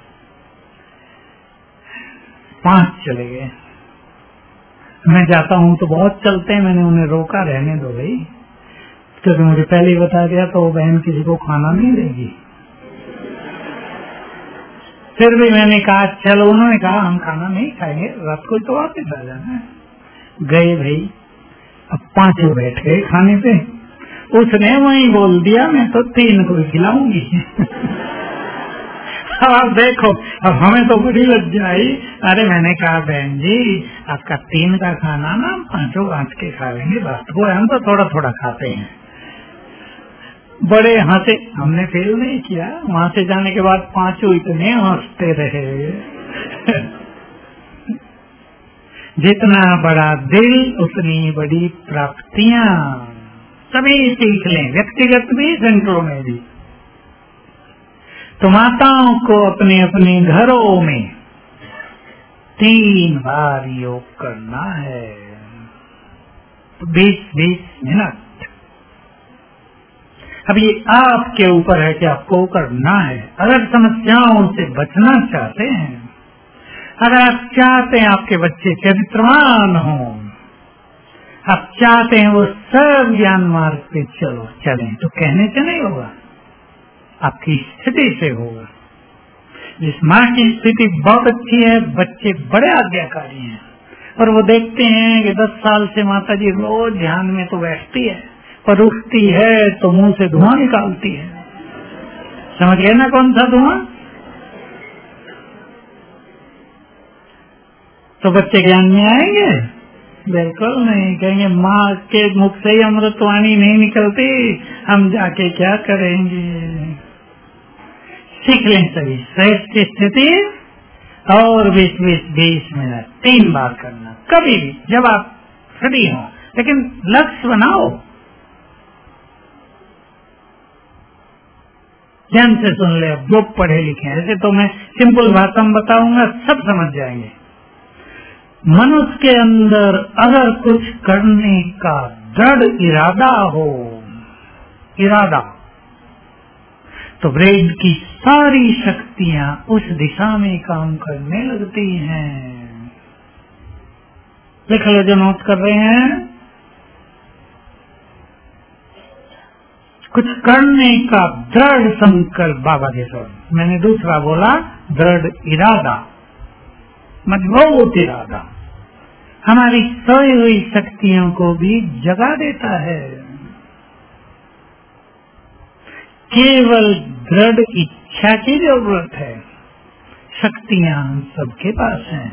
पांच चले गए। मैं जाता हूँ तो बहुत चलते हैं, मैंने उन्हें रोका, रहने दो भाई, क्योंकि मुझे पहले ही बता दिया तो वो बहन किसी को खाना नहीं देगी। फिर भी मैंने कहा चलो, उन्होंने कहा हम खाना नहीं खाएंगे, रात को तो वापस आ जाना है। गए भाई, अब पांचों बैठ गए खाने पे, उसने वही बोल दिया मैं तो तीन को खिलाऊंगी। अब आप देखो, अब हमें तो बड़ी लज्जा आई। अरे मैंने कहा बहन जी आपका तीन का खाना ना पांचों बांट के खा लेंगे, बस वो हम तो थोड़ा थोड़ा खाते हैं। बड़े हंसे, हमने फेल नहीं किया। वहां से जाने के बाद पांचों इतने हंसते रहे। जितना बड़ा दिल उतनी बड़ी प्राप्तियां, सभी सीख लें, व्यक्तिगत भी सेंटरों में भी। तो माताओं को अपने अपने घरों में तीन बार योग करना है, बीस बीस मिनट। अब ये आपके ऊपर है कि आपको करना है। अगर समस्याओं से बचना चाहते हैं, अगर आप चाहते हैं आपके बच्चे चरित्रवान हों, आप चाहते हैं वो सब ज्ञान मार्ग पे चलो चलें, तो कहने से नहीं होगा, आपकी स्थिति से होगा। जिस माँ की स्थिति बहुत अच्छी है, बच्चे बड़े आज्ञाकारी हैं, और वो देखते हैं कि दस साल से माता जी रोज ध्यान में तो बैठती है, पर उठती है तो मुंह से धुआं निकालती है। समझ गए ना कौन सा धुआं? तो बच्चे ज्ञान में आएंगे? बिल्कुल नहीं। कहेंगे माँ के मुख से ही अमृतवाणी नहीं निकलती, हम जाके क्या करेंगे। सीख लें सभी श्रेष्ठ स्थिति और बीस बीस बीस मिनट तीन बार करना, कभी भी जब आप फ्री हो, लेकिन लक्ष्य बनाओ। ध्यान से सुन ले, अब जो पढ़े लिखे हैं, ऐसे तो मैं सिंपल भाषा में बताऊंगा, सब समझ जाएंगे। मनुष्य के अंदर अगर कुछ करने का दृढ़ इरादा हो, इरादा, तो ब्रेन की सारी शक्तियां उस दिशा में काम करने लगती हैं। लिख लो जो नोट कर रहे हैं। कुछ करने का दृढ़ संकल्प, बाबा के स्वर मैंने दूसरा बोला, दृढ़ इरादा, मजबूत इरादा हमारी सोई हुई शक्तियों को भी जगा देता है। केवल दृढ़ इच्छा की जरूरत है, शक्तियां हम सबके पास हैं।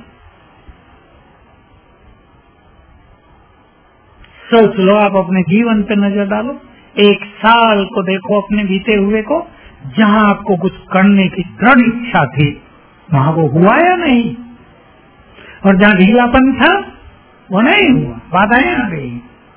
सोच लो, आप अपने जीवन पे नजर डालो, एक साल को देखो अपने बीते हुए को, जहां आपको कुछ करने की दृढ़ इच्छा थी वहां वो हुआ या नहीं, और जहां ढीलापन था वो नहीं हुआ, बाधाएं आ गई।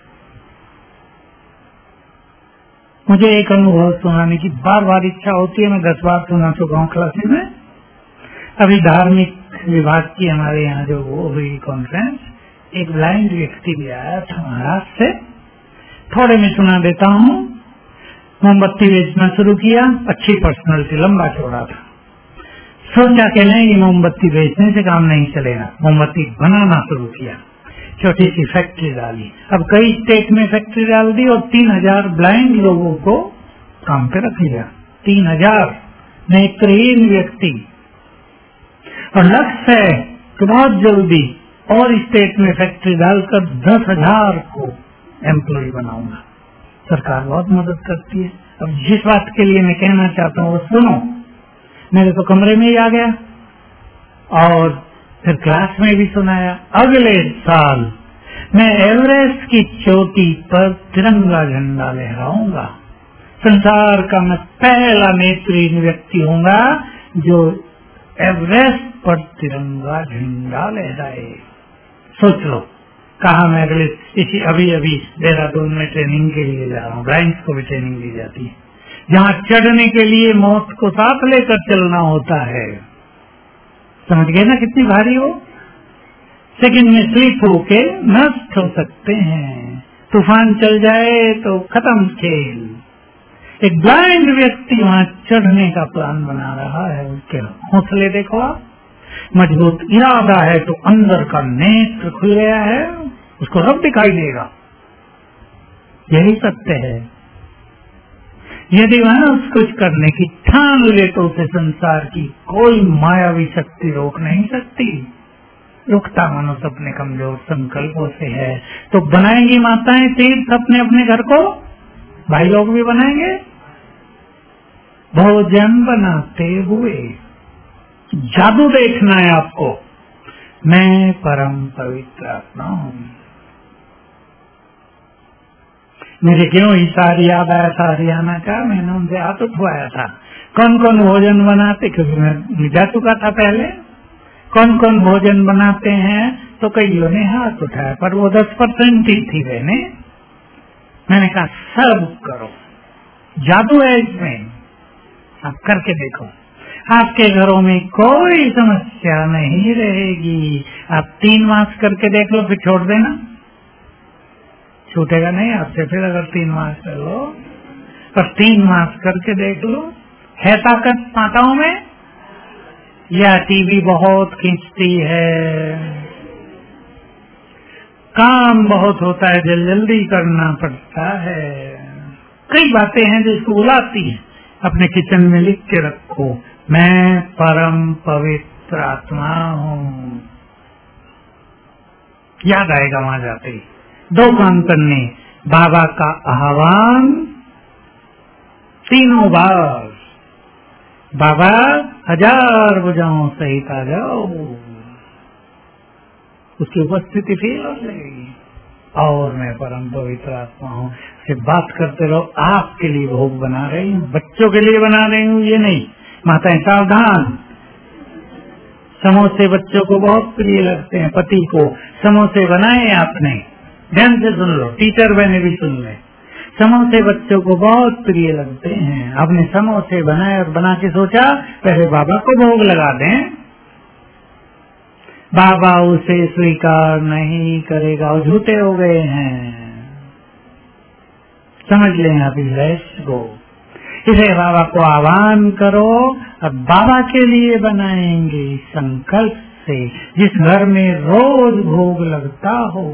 मुझे एक अनुभव सुनाने की बार बार इच्छा होती है, मैं दस बार सुना चुका हूँ क्लासेस में। अभी धार्मिक विभाग की हमारे यहाँ जो वो हुई कॉन्फ्रेंस, एक ब्लाइंड व्यक्ति भी आया था महाराष्ट्र से। थोड़े में सुना देता हूँ। मोमबत्ती बेचना शुरू किया, अच्छी पर्सनैलिटी, लंबा चौड़ा था। सोचा कि नहीं, मोमबत्ती बेचने से काम नहीं चलेगा, मोमबत्ती बनाना शुरू किया, छोटी सी फैक्ट्री डाली। अब कई स्टेट में फैक्ट्री डाल दी और तीन हजार ब्लाइंड लोगों को काम पे रख लिया। तीन हजार नेत्रहीन व्यक्ति, और लक्ष्य है कि बहुत जल्दी और स्टेट में फैक्ट्री डालकर दस हजार को एम्प्लॉय बनाऊंगा। सरकार बहुत मदद करती है। अब जिस बात के लिए मैं कहना चाहता हूँ वो सुनो। मेरे तो कमरे में ही आ गया और फिर क्लास में भी सुनाया। अगले साल मैं एवरेस्ट की चोटी पर तिरंगा झंडा लहराऊंगा। संसार का मैं पहला नेत्रहीन व्यक्ति हूँगा जो एवरेस्ट पर तिरंगा झंडा लहराए। सोच लो, कहा मैं अगले इसी अभी अभी देहरादून में ट्रेनिंग के लिए जा रहा हूँ। ब्लाइंड्स को भी ट्रेनिंग दी जाती है, जहाँ चढ़ने के लिए मौत को साथ लेकर चलना होता है। समझ गए ना कितनी भारी हो? सेकंड में स्लिप होके नष्ट हो सकते हैं, तूफान चल जाए तो खत्म खेल। एक ब्लाइंड व्यक्ति वहाँ चढ़ने का प्लान बना रहा है, उसके हौसले देखो आप। मजबूत इरादा है तो अंदर का नेत्र खुल गया है, उसको सब दिखाई देगा। यही सत्य है। यदि वह कुछ करने की ठान ले तो उसे संसार की कोई मायावी शक्ति रोक नहीं सकती। रुकता मनुष्य अपने कमजोर संकल्पों से है। तो बनाएंगी माताएं तीर्थ अपने अपने घर को, भाई लोग भी बनाएंगे। भोजन बनाते हुए जादू देखना है आपको। मैं परम पवित्र आत्मा हूँ। मुझे क्यों हिसार याद आया था हरियाणा का, मैंने उनसे हाथ उठवाया था। कौन कौन भोजन बनाते, क्योंकि मैं जा चुका था पहले। कौन कौन भोजन बनाते हैं, तो कईयों ने हाथ उठाया, पर वो दस परसेंट ही थी बहने। मैंने कहा सब करो, जादू है इसमें, आप करके देखो। आपके घरों में कोई समस्या नहीं रहेगी। आप तीन मास करके देख लो, फिर छोड़ देना, छूटेगा नहीं आपसे फिर अगर तीन मास कर लो। पर तीन मास करके देख लो। है ताकत माताओं में, या टीवी बहुत खींचती है, काम बहुत होता है, जल्दी जल्दी करना पड़ता है। कई बातें हैं जो इसको बुलाती हैं। अपने किचन में लिख के रखो, मैं परम पवित्र आत्मा हूँ। याद आएगा वहां जाते ही। दो काम करने, बाबा का आह्वान तीनों बार, बाबा हजार भुजाओं सहित आ जाओ, उसकी उपस्थिति फील हो जाएगी। और मैं परम पवित्र आत्मा हूँ से बात करते रहो। आपके लिए भोग बना रही हूँ, बच्चों के लिए बना रही हूँ, ये नहीं। माताएं सावधान, समोसे बच्चों को बहुत प्रिय लगते हैं। पति को समोसे बनाए आपने, ध्यान से सुन लो, टीचर बहने भी सुन ले। समोसे बच्चों को बहुत प्रिय लगते हैं। आपने समोसे बनाए और बना के सोचा पहले बाबा को भोग लगा दें। बाबा उसे स्वीकार नहीं करेगा और झूठे हो गए हैं। समझ लें आप इस रहस्य को। इसे बाबा को आह्वान करो और बाबा के लिए बनाएंगे इस संकल्प से। जिस घर में रोज भोग लगता हो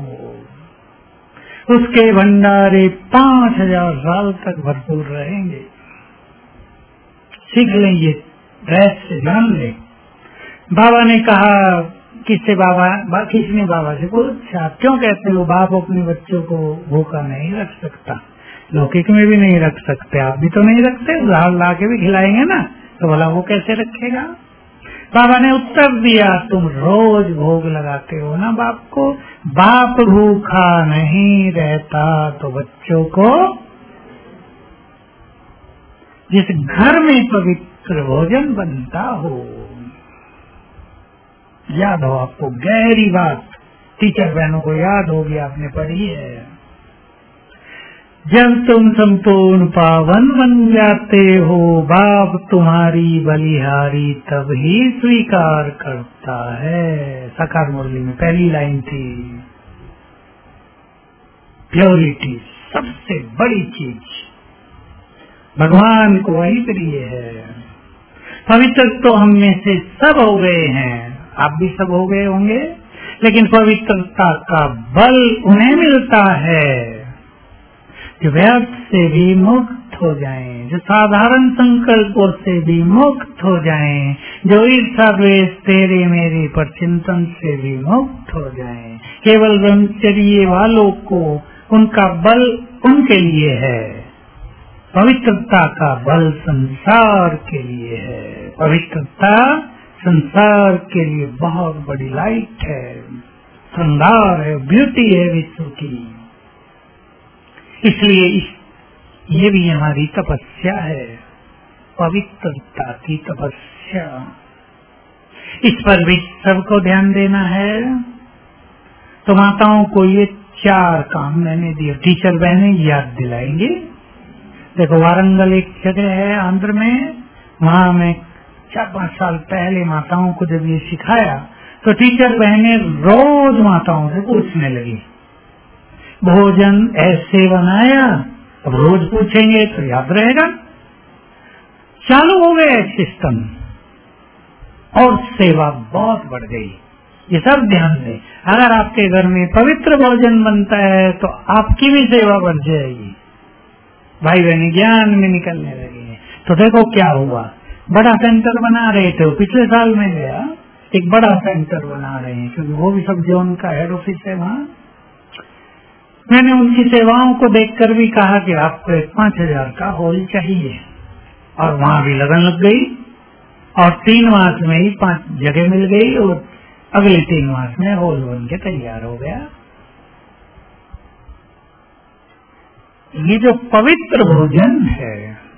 उसके भंडारे पांच हजार साल तक भरपूर रहेंगे। सीख लें ये रहस्य, जान लें। बाबा ने कहा, किससे बाबा, बा, किसने बाबा से पूछा, आप क्यों कहते हो बाप अपने बच्चों को भूखा नहीं रख सकता? लौकिक में भी नहीं रख सकते, आप भी तो नहीं रखते, उधार ला के भी खिलाएंगे ना, तो भला वो कैसे रखेगा? बाबा ने उत्तर दिया, तुम रोज भोग लगाते हो ना बाप को, बाप भूखा नहीं रहता तो बच्चों को, जिस घर में पवित्र भोजन बनता हो, याद हो आपको गहरी बात, टीचर बहनों को याद होगी, आपने पढ़ी है। जब तुम संपूर्ण पावन बन जाते हो बाप तुम्हारी बलिहारी तब ही स्वीकार करता है। साकार मुरली में पहली लाइन थी, प्योरिटी सबसे बड़ी चीज, भगवान को वही प्रिय है। पवित्र तो हम में से सब हो गए हैं, आप भी सब हो गए होंगे, लेकिन पवित्रता का बल उन्हें मिलता है जो व्यर्थ से भी मुक्त हो जाएं, जो साधारण संकल्पों से भी मुक्त हो जाएं, जो ईर्षा द्वेष तेरे मेरे पर चिंतन से भी मुक्त हो जाएं। केवल ब्रह्मचर्य वालों को उनका बल उनके लिए है, पवित्रता का बल संसार के लिए है। पवित्रता संसार के लिए बहुत बड़ी लाइट है, श्रृंगार है, ब्यूटी है विश्व की। इसलिए इस ये भी हमारी तपस्या है, पवित्रता की तपस्या। इस पर भी सबको ध्यान देना है। तो माताओं को ये चार काम मैंने दिए, टीचर बहने याद दिलाएंगे। देखो वारंगल एक जगह है आंध्र में, वहाँ मैं चार पांच साल पहले माताओं को जब ये सिखाया तो टीचर बहने रोज माताओं से पूछने लगी, भोजन ऐसे बनाया, अब रोज पूछेंगे तो याद रहेगा। चालू हो गया सिस्टम और सेवा बहुत बढ़ गई। ये सब ध्यान दें, अगर आपके घर में पवित्र भोजन बनता है तो आपकी भी सेवा बढ़ जाएगी। भाई बहनी ज्ञान में निकलने लगे। तो देखो क्या हुआ, बड़ा सेंटर बना रहे थे, पिछले साल में गया, एक बड़ा सेंटर बना रहे हैं क्योंकि वो भी सब जोन का हेड ऑफिस है वहाँ। मैंने उनकी सेवाओं को देखकर भी कहा कि आपको एक पांच हजार का हॉल चाहिए, और वहाँ भी लगन लग गई और तीन मास में ही पांच जगह मिल गई और अगले तीन मास में हॉल बन के तैयार हो गया। ये जो पवित्र भोजन है,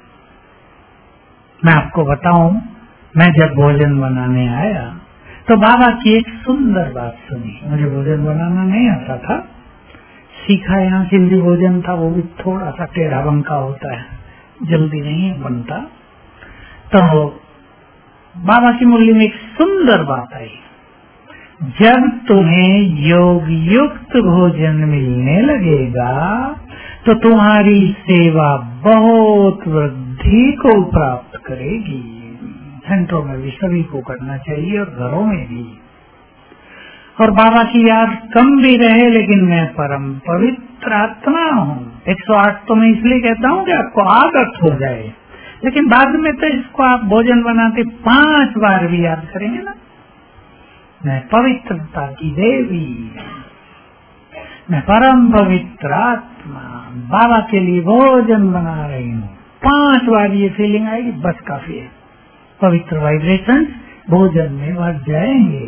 मैं आपको बताऊं, मैं जब भोजन बनाने आया तो बाबा की एक सुंदर बात सुनी। मुझे भोजन बनाना नहीं आता था, सीखा यहाँ सिंधी भोजन था, वो भी थोड़ा सा टेढ़ा बंका होता है, जल्दी नहीं बनता। तो बाबा की मुरली में एक सुंदर बात आई, जब तुम्हें योग युक्त भोजन मिलने लगेगा तो तुम्हारी सेवा बहुत वृद्धि को प्राप्त करेगी। सेंटरों में भी सभी को करना चाहिए और घरों में भी। और बाबा की याद कम भी रहे, लेकिन मैं परम पवित्र आत्मा हूँ। एक सौ आठ तो मैं इसलिए कहता हूँ कि आपको आदत हो जाए, लेकिन बाद में तो इसको आप भोजन बनाते पांच बार भी याद करेंगे ना। मैं पवित्रता की देवी, मैं परम पवित्र आत्मा, बाबा के लिए भोजन बना रही हूँ, पांच बार ये फीलिंग आएगी, बस काफी है। पवित्र वाइब्रेशन भोजन में भर जाएंगे।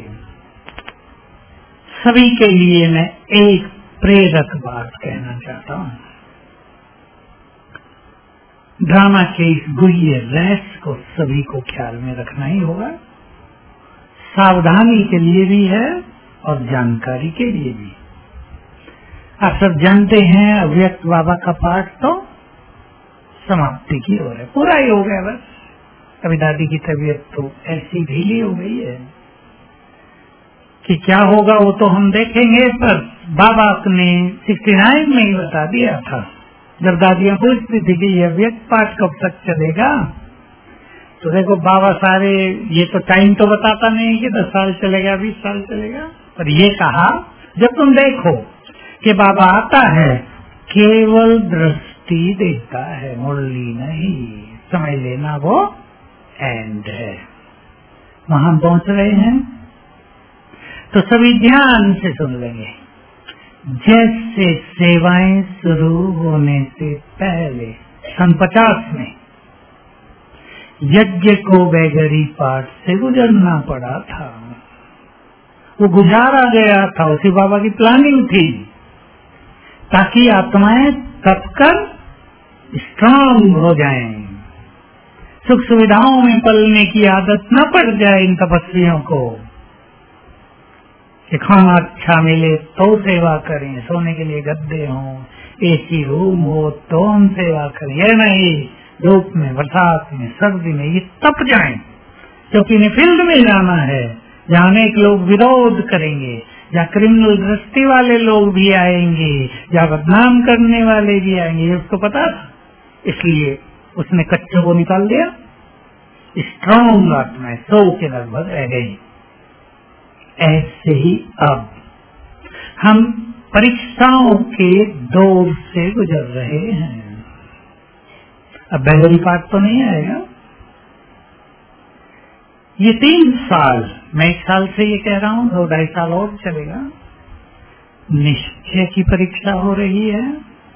सभी के लिए मैं एक प्रेरक बात कहना चाहता हूँ। ड्रामा के इस गुह्य रहस्य को सभी को ख्याल में रखना ही होगा। सावधानी के लिए भी है और जानकारी के लिए भी। आप सब जानते हैं अव्यक्त बाबा का पाठ तो समाप्ति की ओर है, पूरा ही हो गया बस। अभी दादी की तबीयत तो ऐसी ढीली हो गई है कि क्या होगा वो तो हम देखेंगे, पर बाबा ने सिक्सटी नाइन में ही बता दिया था। जब दादियां पूछती थी कि ये अव्यक्त पाठ कब तक चलेगा, तो देखो बाबा सारे, ये तो टाइम तो बताता नहीं कि दस साल चलेगा बीस साल चलेगा, पर ये कहा जब तुम देखो कि बाबा आता है केवल दृष्टि देता है, मुरली नहीं, समझ लेना वो एंड है। वहां पहुंच रहे हैं तो सभी ध्यान से सुन लेंगे। जैसे सेवाएं शुरू होने से पहले सन पचास में यज्ञ को बैगरी पाठ से गुजरना पड़ा था, वो गुजारा गया था, उसी बाबा की प्लानिंग थी ताकि आत्माएं तपकर स्ट्रांग हो जाएं, सुख सुविधाओं में पलने की आदत न पड़ जाए इन तपस्वियों को, कि खाना अच्छा मिले तो सेवा करें, सोने के लिए गद्दे हों, एसी रूम हो तो हम सेवा करें, ये नहीं धूप में बरसात में सर्दी में ये तप जाएं, क्योंकि इन्हें फील्ड में जाना है जहाँ अनेक लोग विरोध करेंगे, जहाँ क्रिमिनल दृष्टि वाले लोग भी आएंगे, जहाँ बदनाम करने वाले भी आएंगे, ये उसको पता था। इसलिए उसने कच्चों को निकाल दिया, स्ट्रॉन्ग आत्माएं सौ के लगभग रह गई। ऐसे ही अब हम परीक्षाओं के दौर से गुजर रहे हैं। अब बैगरी पाठ तो नहीं आएगा, ये तीन साल, मैं एक साल से ये कह रहा हूँ, दो ढाई साल और चलेगा। निश्चय की परीक्षा हो रही है,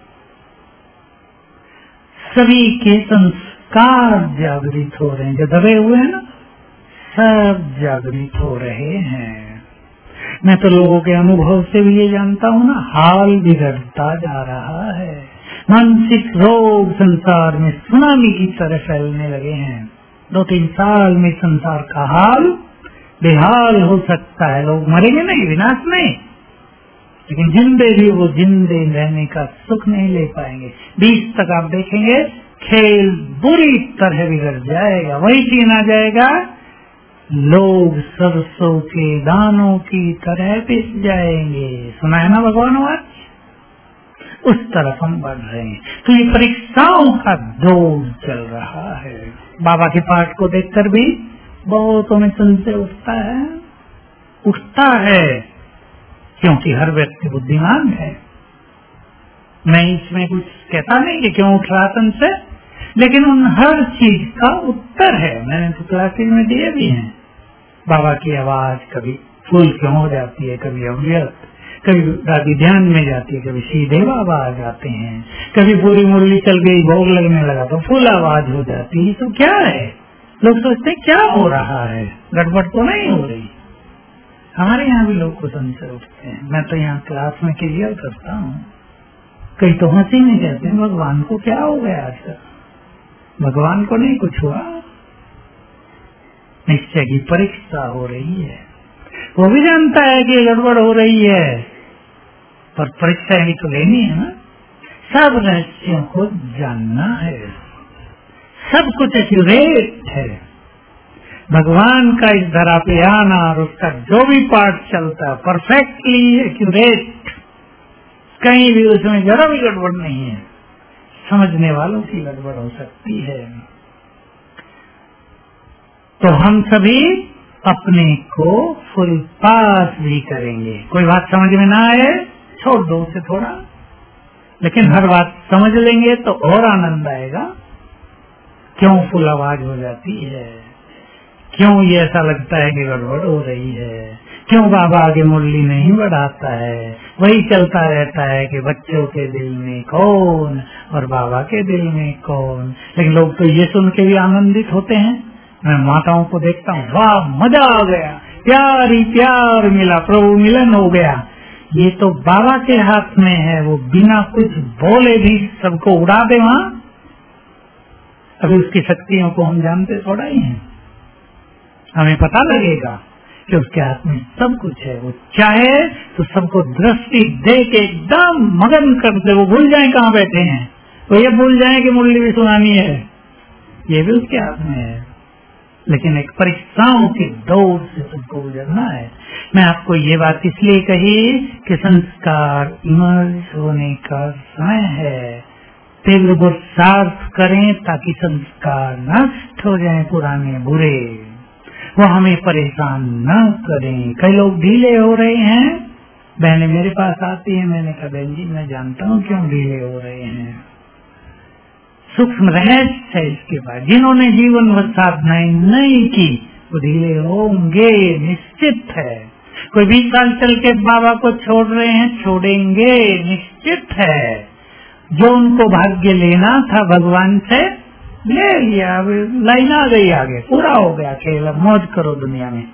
सभी के संस्कार जागृत हो रहे हैं, जो दबे हुए हैं ना सब जागृत हो रहे हैं। मैं तो लोगों के अनुभव से भी ये जानता हूँ ना, हाल बिगड़ता जा रहा है, मानसिक रोग संसार में सुनामी की तरह फैलने लगे हैं। दो तीन साल में संसार का हाल बेहाल हो सकता है। लोग मरेंगे नहीं, विनाश नहीं, लेकिन जिंदे भी वो जिंदे रहने का सुख नहीं ले पाएंगे। बीस तक आप देखेंगे खेल बुरी तरह बिगड़ जाएगा, वही सीन आ जाएगा, लोग सरसों के दानों की तरह पिस जाएंगे। सुना है ना भगवान आज, उस तरफ हम बढ़ रहे हैं। तो ये परीक्षाओं का दौर चल रहा है। बाबा के पाठ को देखकर भी बहुतों में संशय उठता है उठता है क्योंकि हर व्यक्ति बुद्धिमान है। मैं इसमें कुछ कहता नहीं कि क्यों उठ रहा संशय, लेकिन उन हर चीज का उत्तर है। मैंने तो क्लासेज में दिए भी हैं। बाबा की आवाज कभी फूल क्यों हो जाती है, कभी अव्यक्त, कभी दादी ध्यान में जाती है, कभी सीधे बाबा आ जाते हैं, कभी पूरी मुरली चल गई भोग लगने लगा तो फुल आवाज हो जाती है। तो क्या है, लोग सोचते क्या हो रहा है, गड़बड़ तो नहीं हो रही। हमारे यहाँ भी लोग को संशय उठते हैं। मैं तो यहाँ क्लास में क्लियर करता हूँ। कई तो हंसी में कहते हैं भगवान को क्या हो गया आज, भगवान को नहीं कुछ हुआ, निश्चय की परीक्षा हो रही है। वो भी जानता है कि गड़बड़ हो रही है, पर परीक्षा ही तो लेनी है ना। सब रहस्यों को जानना है, सब कुछ एक्यूरेट है। भगवान का इस धरा पे आना और उसका जो भी पाठ चलता है परफेक्टली एक्यूरेट, कहीं भी उसमें जरा भी गड़बड़ नहीं है। समझने वालों की गड़बड़ हो सकती है। तो हम सभी अपने को फुल पास भी करेंगे। कोई बात समझ में ना आए छोड़ दो उसे थोड़ा, लेकिन हर बात समझ लेंगे तो और आनंद आएगा। क्यों फुल आवाज हो जाती है, क्यों ये ऐसा लगता है कि गड़बड़ हो रही है, क्यों बाबा आगे मुरली नहीं बढ़ाता है? वही चलता रहता है कि बच्चों के दिल में कौन और बाबा के दिल में कौन। लेकिन लोग तो ये सुन के भी आनंदित होते हैं। मैं माताओं को देखता हूँ, वाह मजा आ गया, प्यार ही प्यार मिला, प्रभु मिलन हो गया। ये तो बाबा के हाथ में है, वो बिना कुछ बोले भी सबको उड़ा दे वहाँ। अभी उसकी शक्तियों को हम जानते थोड़ा ही हैं। हमें पता लगेगा कि उसके हाथ में सब कुछ है। वो चाहे तो सबको दृष्टि दे के एकदम मगन कर दे, वो भूल जाए कहाँ बैठे हैं, वो ये भूल जाए कि मुरली भी सुनानी है, ये भी उसके हाथ में है। लेकिन एक परीक्षाओं की दौड़ से सबको गुजरना है। मैं आपको ये बात इसलिए कही कि संस्कार इमर्ज होने का समय है। तीव्र पुरुषार्थ करें ताकि संस्कार नष्ट हो जाए, पुराने बुरे, वो हमें परेशान न करें। कई लोग ढीले हो रहे हैं। बहने मेरे पास आती है, मैंने कहा बहन जी मैं जानता हूँ क्यों ढीले हो रहे हैं। सूक्ष्म रहस्य है इसके बाद। जिन्होंने जीवन भर साधनाएं नहीं की वो ढीले होंगे, निश्चित है। कोई बीस साल चल के बाबा को छोड़ रहे हैं, छोड़ेंगे, निश्चित है। जो उनको भाग्य लेना था भगवान से ले लिया, अब लाइन आ गई आगे, पूरा हो गया खेल, अब मौज करो दुनिया में।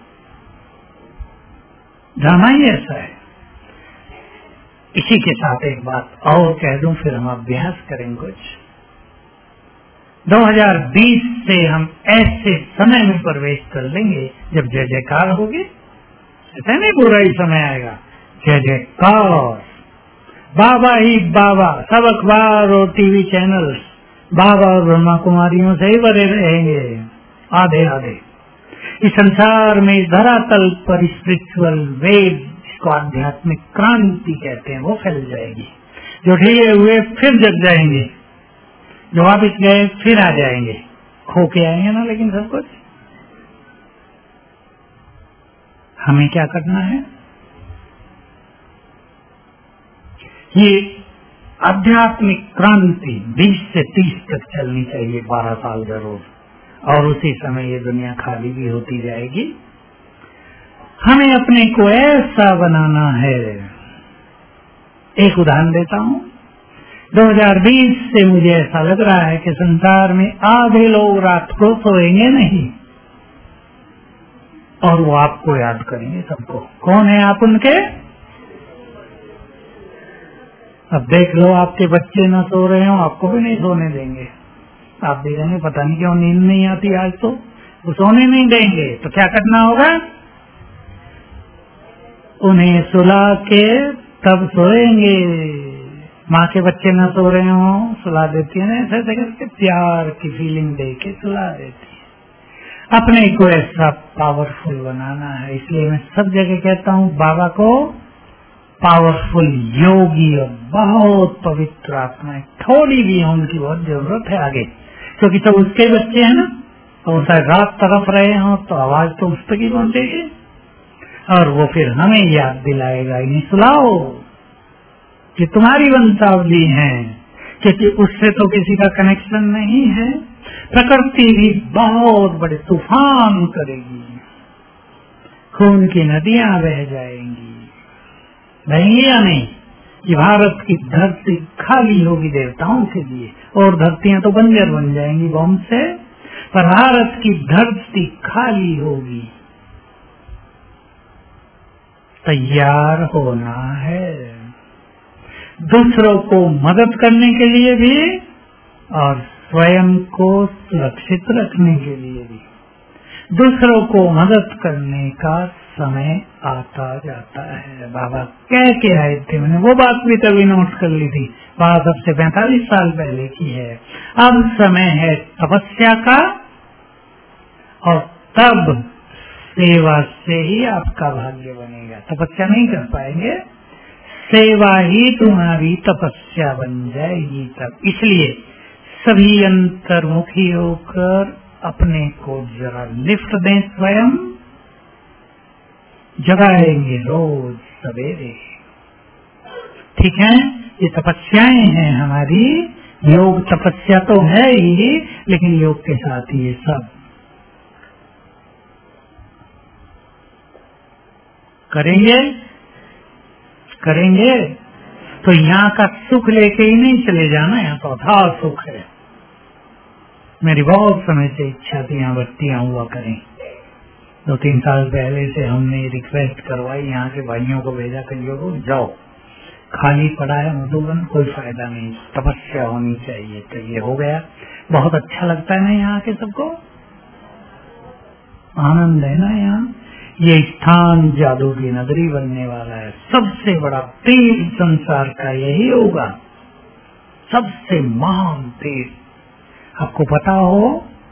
ड्रामा ही ऐसा है। इसी के साथ एक बात और कह दूं, फिर हम अभ्यास करेंगे कुछ। दो हज़ार बीस से हम ऐसे समय में प्रवेश कर लेंगे जब जय जयकार होगी। ऐसा नहीं बुरा ही समय आएगा, जय जयकार, बाबा ही बाबा। सब अखबार और टीवी चैनल बाबा और ब्रह्मा कुमारियों से ही भरे रहेंगे, आधे आधे। इस संसार में, इस धरातल पर स्पिरिचुअल वेव, इसको आध्यात्मिक क्रांति कहते हैं, वो फैल जाएगी। जो ढीले हुए फिर जग जाएंगे, जो वापिस गए फिर आ जाएंगे, खो के आएंगे ना। लेकिन सब कुछ हमें क्या करना है? ये आध्यात्मिक क्रांति बीस से तीस तक चलनी चाहिए, बारह साल जरूर, और उसी समय ये दुनिया खाली भी होती जाएगी। हमें अपने को ऐसा बनाना है। एक उदाहरण देता हूँ। दो हज़ार बीस से मुझे ऐसा लग रहा है कि संसार में आधे लोग रात को सोएंगे नहीं और वो आपको याद करेंगे सबको। कौन है आप उनके? अब देख लो, आपके बच्चे न सो रहे हो, आपको भी नहीं सोने देंगे। आप देखेंगे पता नहीं क्यों नींद नहीं आती आज, तो वो सोने नहीं देंगे। तो क्या करना होगा? उन्हें सुला के तब सोएंगे। माँ के बच्चे न सो रहे हो, सुला देती है ना, ऐसे करके प्यार की फीलिंग दे के सुला देती है। अपने को ऐसा पावरफुल बनाना है। इसलिए मैं सब जगह कहता हूँ बाबा को पावरफुल योगी और बहुत पवित्र आत्मा। थोड़ी भी उनकी बहुत जरूरत है आगे, क्योंकि सब उसके बच्चे हैं ना। तो शायद रात तरफ रहे हो तो आवाज तो उस तक ही पहुंचेगी, और वो फिर हमें याद दिलाएगा, इन्हें सुलाओ कि तुम्हारी वंशावली है, क्योंकि उससे तो किसी का कनेक्शन नहीं है। प्रकृति भी बहुत बड़े तूफान करेगी, खून की नदियां बह जाएंगी, नहीं या नहीं? ये भारत की धरती खाली होगी देवताओं के लिए, और धरतियां तो बंजर बन जाएंगी बम से, पर भारत की धरती खाली होगी। तैयार होना है, दूसरों को मदद करने के लिए भी और स्वयं को सुरक्षित रखने के लिए भी। दूसरों को मदद करने का समय आता जाता है। बाबा कह के आए थे, मैंने वो बात भी तभी नोट कर ली थी, बात अब से पैंतालीस साल पहले की है। अब समय है तपस्या का, और तब सेवा से ही आपका भाग्य बनेगा। तपस्या नहीं कर पाएंगे, सेवा ही तुम्हारी तपस्या बन जाएगी तब। इसलिए सभी अंतर्मुखी होकर अपने को जरा लिफ्ट दें, स्वयं जगाएंगे रोज सवेरे। ठीक है, ये तपस्याएं हैं हमारी। योग तपस्या तो है ही, लेकिन योग के साथ ही ये सब करेंगे करेंगे तो यहाँ का सुख लेके ही नहीं चले जाना, यहाँ तो अथाह सुख है। मेरी बहुत समय से इच्छा थी यहाँ बत्तियां हुआ करें। दो तीन साल पहले से हमने रिक्वेस्ट करवाई, यहाँ के भाइयों को भेजा, कहियो को जाओ, खाली पड़ा है मधुबन, कोई फायदा नहीं, तपस्या होनी चाहिए। तो ये हो गया। बहुत अच्छा लगता है ना यहाँ के सबको, आनंद है ना यहाँ। ये स्थान जादू की नगरी बनने वाला है। सबसे बड़ा तीर्थ संसार का यही होगा, सबसे महान तीर्थ। आपको पता हो,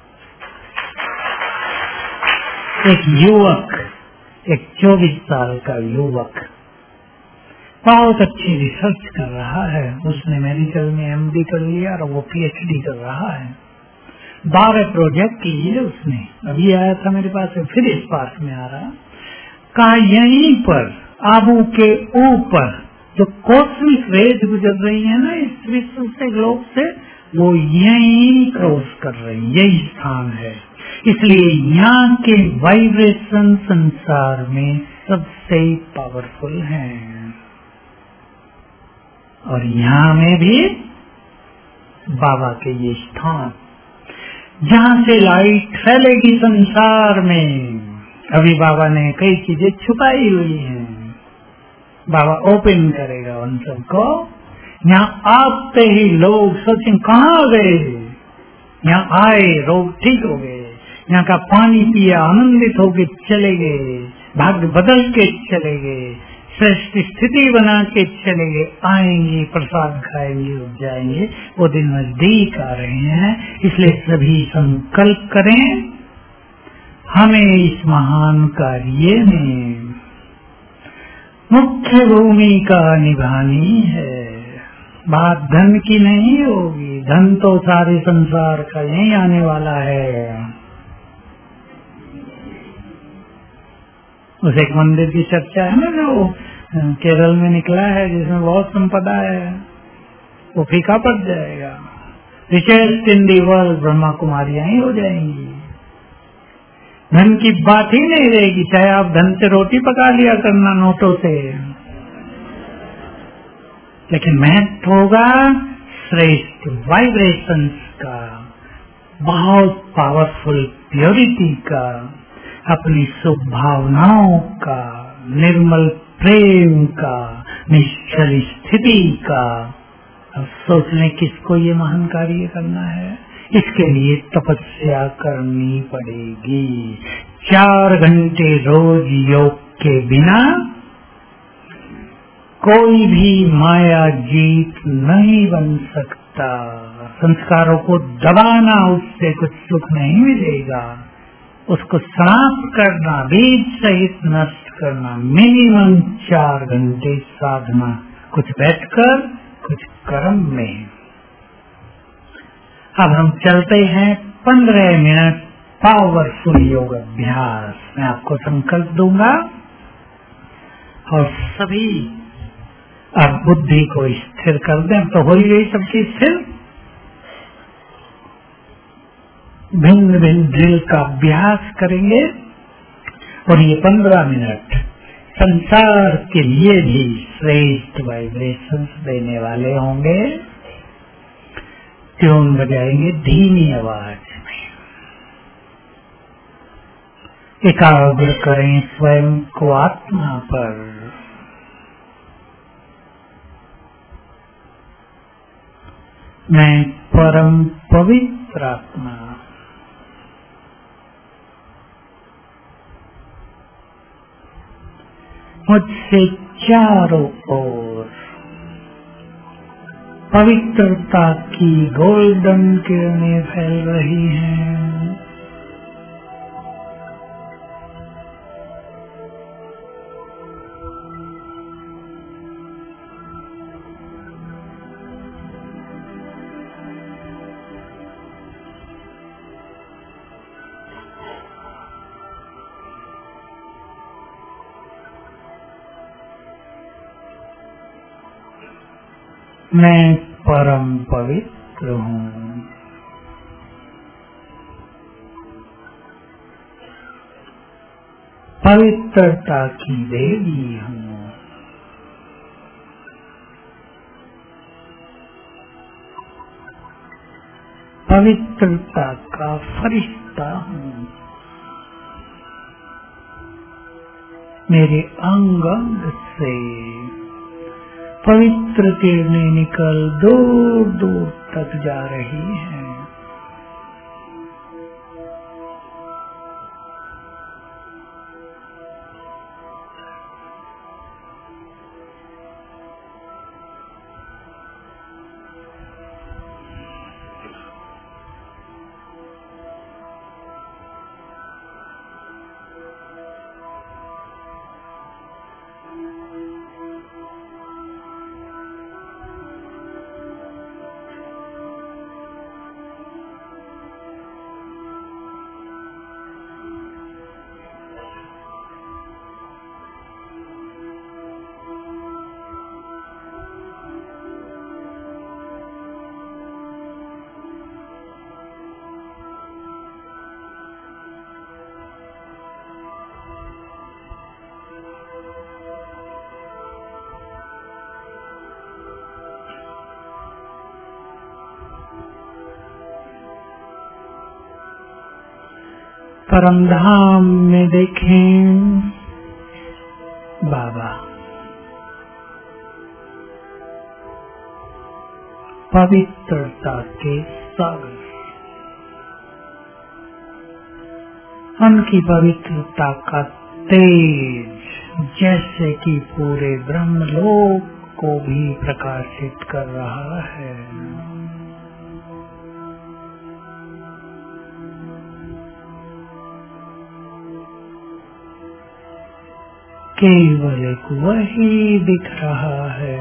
एक युवक, एक चौबीस साल का युवक बहुत अच्छी रिसर्च कर रहा है। उसने मेडिकल में एमडी कर लिया और वो पीएचडी कर रहा है। बारह प्रोजेक्ट किए उसने। अभी आया था मेरे पास, फिर इस पास में आ रहा। कहा यहीं पर आबू के ऊपर जो कॉस्मिक रेज गुजर रही है ना इस विश्व से, ग्लोब से, वो यहीं क्रॉस कर रही, यही स्थान है। इसलिए यहाँ के वाइब्रेशन संसार में सबसे पावरफुल हैं। और यहाँ में भी बाबा के ये स्थान, जहाँ से लाइट फैलेगी संसार में। अभी बाबा ने कई चीजें छुपाई हुई हैं, बाबा ओपन करेगा उन सबको। यहाँ आते ही लोग सोचें कहाँ गए, यहाँ आए रोग ठीक हो गए, यहाँ का पानी पिया आनंदित होके चले गए, भाग्य बदल के चले गए, श्रेष्ठ स्थिति बना के चले गए, आएंगे प्रसाद खाएंगे उठ जाएंगे। वो दिन नजदीक आ रहे हैं। इसलिए सभी संकल्प करें, हमें इस महान कार्य में मुख्य भूमिका निभानी है। बात धन की नहीं होगी, धन तो सारे संसार का यही आने वाला है। उस एक मंदिर की चर्चा है ना जो केरल में निकला है, जिसमें बहुत संपदा है, वो फीका पड़ जाएगा। Richest in the world Brahma कुमारियां ही हो जाएंगी, धन की बात ही नहीं रहेगी। चाहे आप धन से रोटी पका लिया करना नोटों से, लेकिन महत्व होगा श्रेष्ठ वाइब्रेशंस का, बहुत पावरफुल प्योरिटी का, अपनी शुभ भावनाओं का, निर्मल प्रेम का, निश्चल स्थिति का। अब सोच लें किसको ये महान कार्य करना है। इसके लिए तपस्या करनी पड़ेगी। चार घंटे रोज योग के बिना कोई भी माया जीत नहीं बन सकता। संस्कारों को दबाना, उससे कुछ सुख नहीं मिलेगा। उसको समाप्त करना, बीज सहित नष्ट करना, मिनिमम चार घंटे साधना, कुछ बैठकर कुछ कर्म में। अब हम चलते हैं पंद्रह मिनट पावरफुल योग अभ्यास। मैं आपको संकल्प दूंगा और सभी अब बुद्धि को स्थिर कर दें। तो हो ही गई सबकी स्थिर। भिन्न भिन्न ड्रिल का अभ्यास करेंगे और ये पंद्रह मिनट संसार के लिए भी श्रेष्ठ वाइब्रेशंस देने वाले होंगे। ट्यून बजाएंगे धीमी आवाज में। एकाग्र करें स्वयं को आत्मा पर। मैं परम पवित्र आत्मा, मुझसे चारों ओर पवित्रता की गोल्डन किरणें फैल रही हैं। मैं परम पवित्र हूँ। पवित्रता की देवी हूँ, पवित्रता का फरिश्ता हूँ। मेरे अंग अंग से पवित्र किरणें निकल दूर दूर तक जा रही हैं। परमधाम में देखें बाबा पवित्रता के सागर, उनकी पवित्रता का तेज जैसे कि पूरे ब्रह्मलोक को भी प्रकाशित कर रहा है। केवल एक वही दिख रहा है।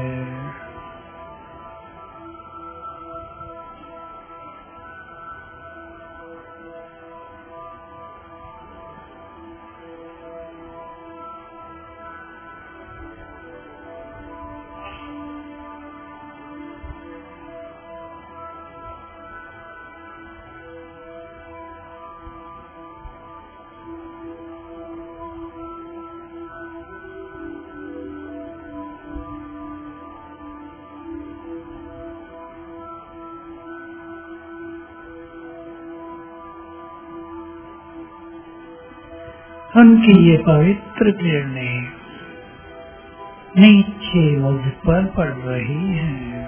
उनकी ये पवित्र किरणें नीचे मुझ पर पड़ रही हैं।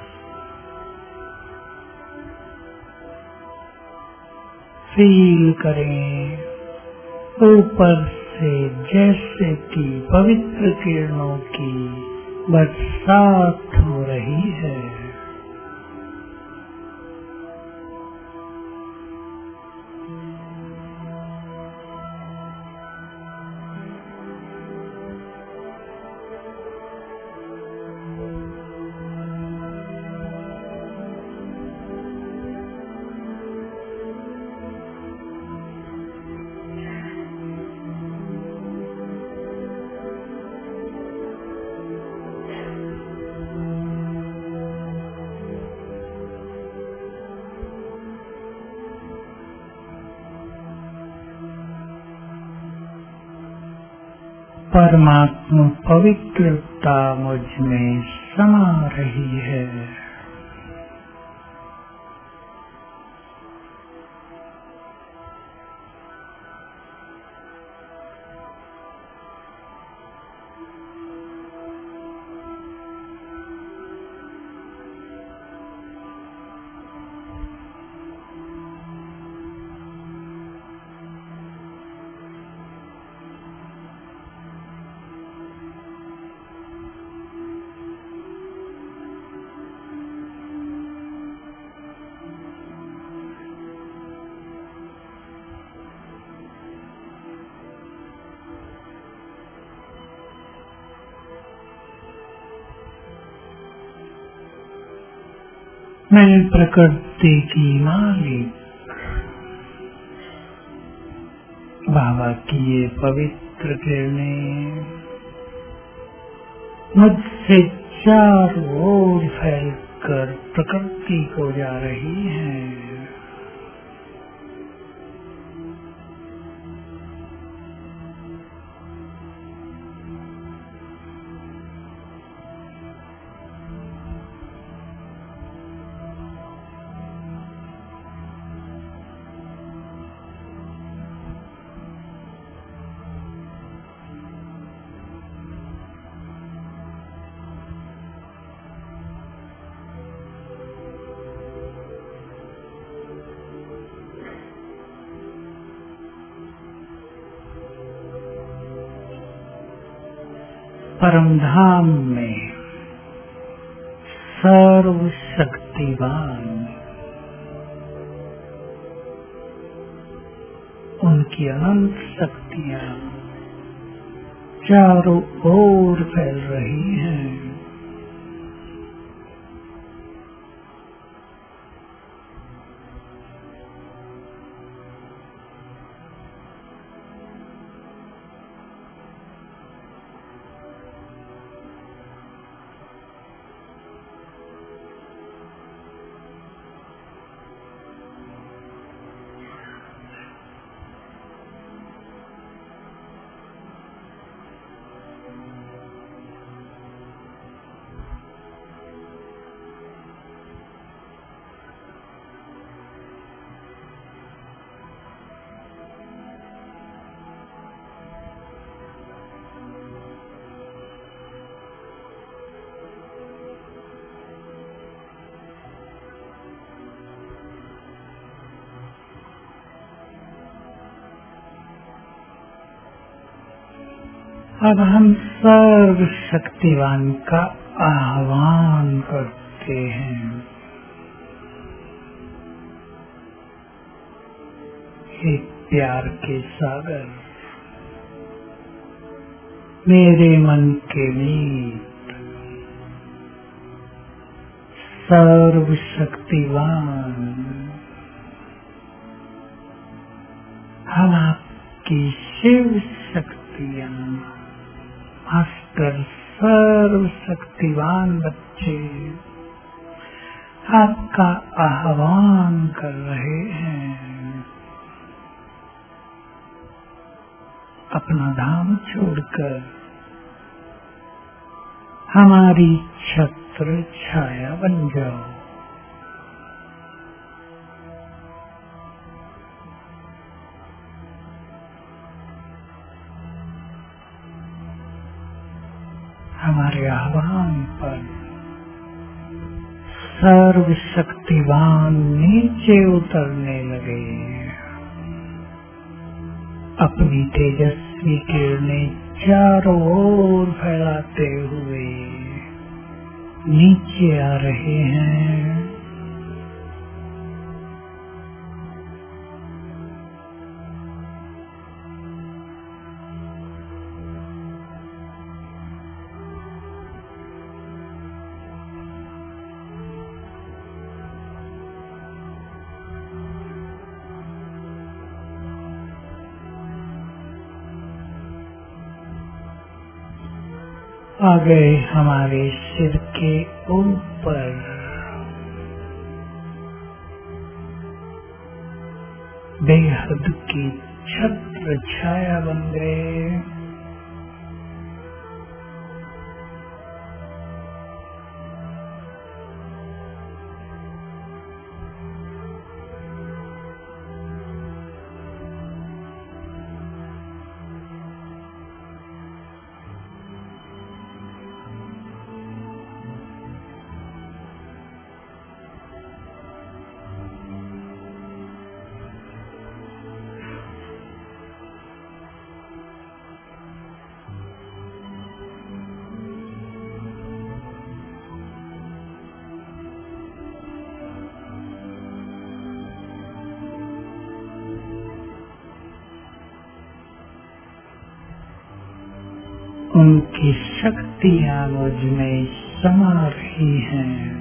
फील करें ऊपर से जैसे कि पवित्र किरणों की बरसात हो रही है। परमात्मा पवित्रता मुझ में समा रही है। मैं प्रकृति की मालिक बाबा की ये पवित्र किरणें मुझसे चारों ओर फैलकर प्रकृति को जा रही हैं। परम धाम में सर्व शक्तिवान उनकी अनंत शक्तियां चारों ओर फैल रही हैं। अब हम सर्व शक्तिवान का आह्वान करते हैं। हे प्यार के सागर, मेरे मन के मीत, सर्व शक्तिवान, हम आपकी शिव शक्तियां, मास्टर सर्व शक्तिवान बच्चे आपका आह्वान कर रहे हैं। अपना धाम छोड़कर हमारी छत्र छाया बन जाओ। हमारे आह्वान पर सर्व शक्तिवान नीचे उतरने लगे। अपनी तेजस्वी किरणें चारों ओर फैलाते हुए नीचे आ रहे हैं। आ गए हमारे सिर के ऊपर। बेहद की छत्र छाया बन गए। उनकी शक्तियां मुझ में समा रही हैं।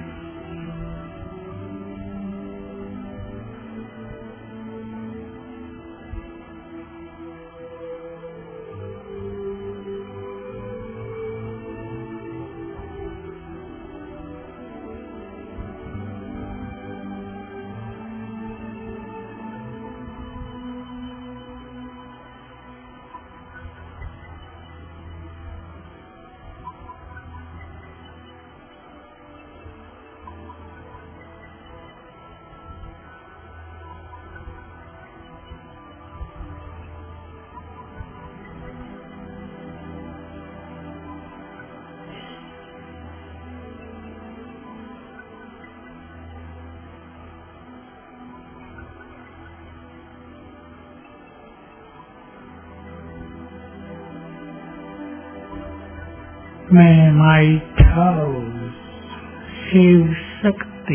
मैं might house Shiv Shakti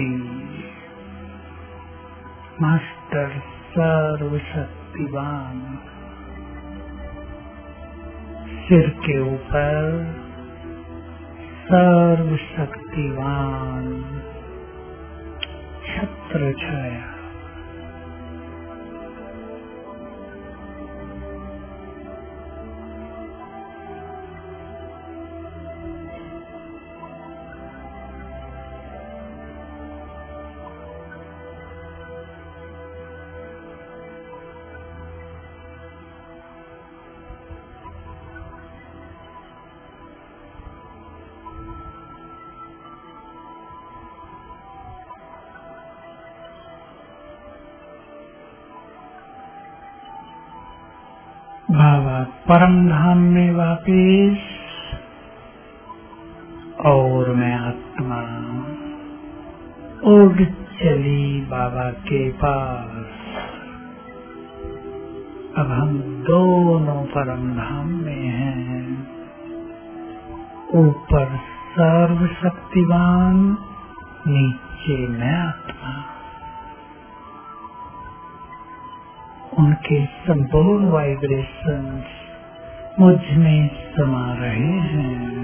master सर्वशक्तिवान सिर के ऊपर सर्वशक्तिवान छत्र छाया। बाबा परम धाम में वापिस और मैं आत्मा उड़ चली बाबा के पास। अब हम दोनों परम धाम में हैं। ऊपर सर्वशक्तिवान, नीचे मैं आत्मा। उनके संपूर्ण वाइब्रेशंस मुझ में समा रहे हैं।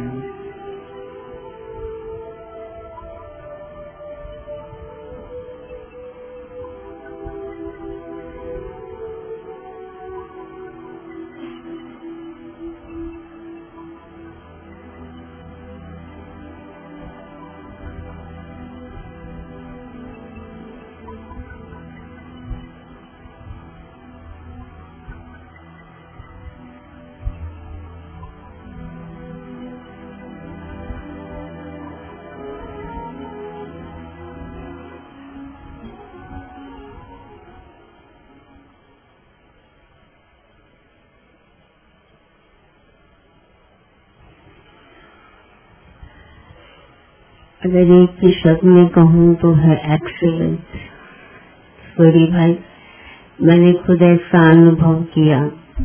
अगर एक ही शब्द में कहूँ तो है एक्सीलेंस। सूर्य भाई, मैंने खुद ऐसा अनुभव किया।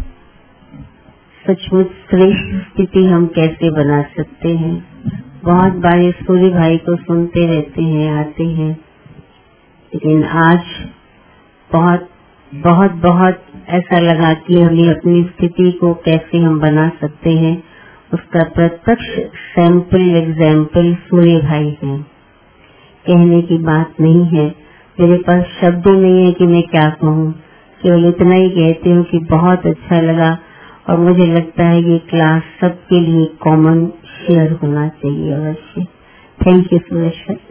सचमुच श्रेष्ठ स्थिति हम कैसे बना सकते हैं। बहुत बार सूर्य भाई को सुनते रहते हैं, आते हैं, लेकिन आज बहुत बहुत बहुत ऐसा लगा कि हमें अपनी स्थिति को कैसे हम बना सकते हैं, उसका प्रत्यक्ष सैंपल एग्जाम्पल सूर्य भाई है। कहने की बात नहीं है, मेरे पास शब्द नहीं है कि मैं क्या कहूँ। केवल इतना ही कहती हूँ कि बहुत अच्छा लगा और मुझे लगता है ये क्लास सबके लिए कॉमन शेयर होना चाहिए अवश्य। Thank you Suresh.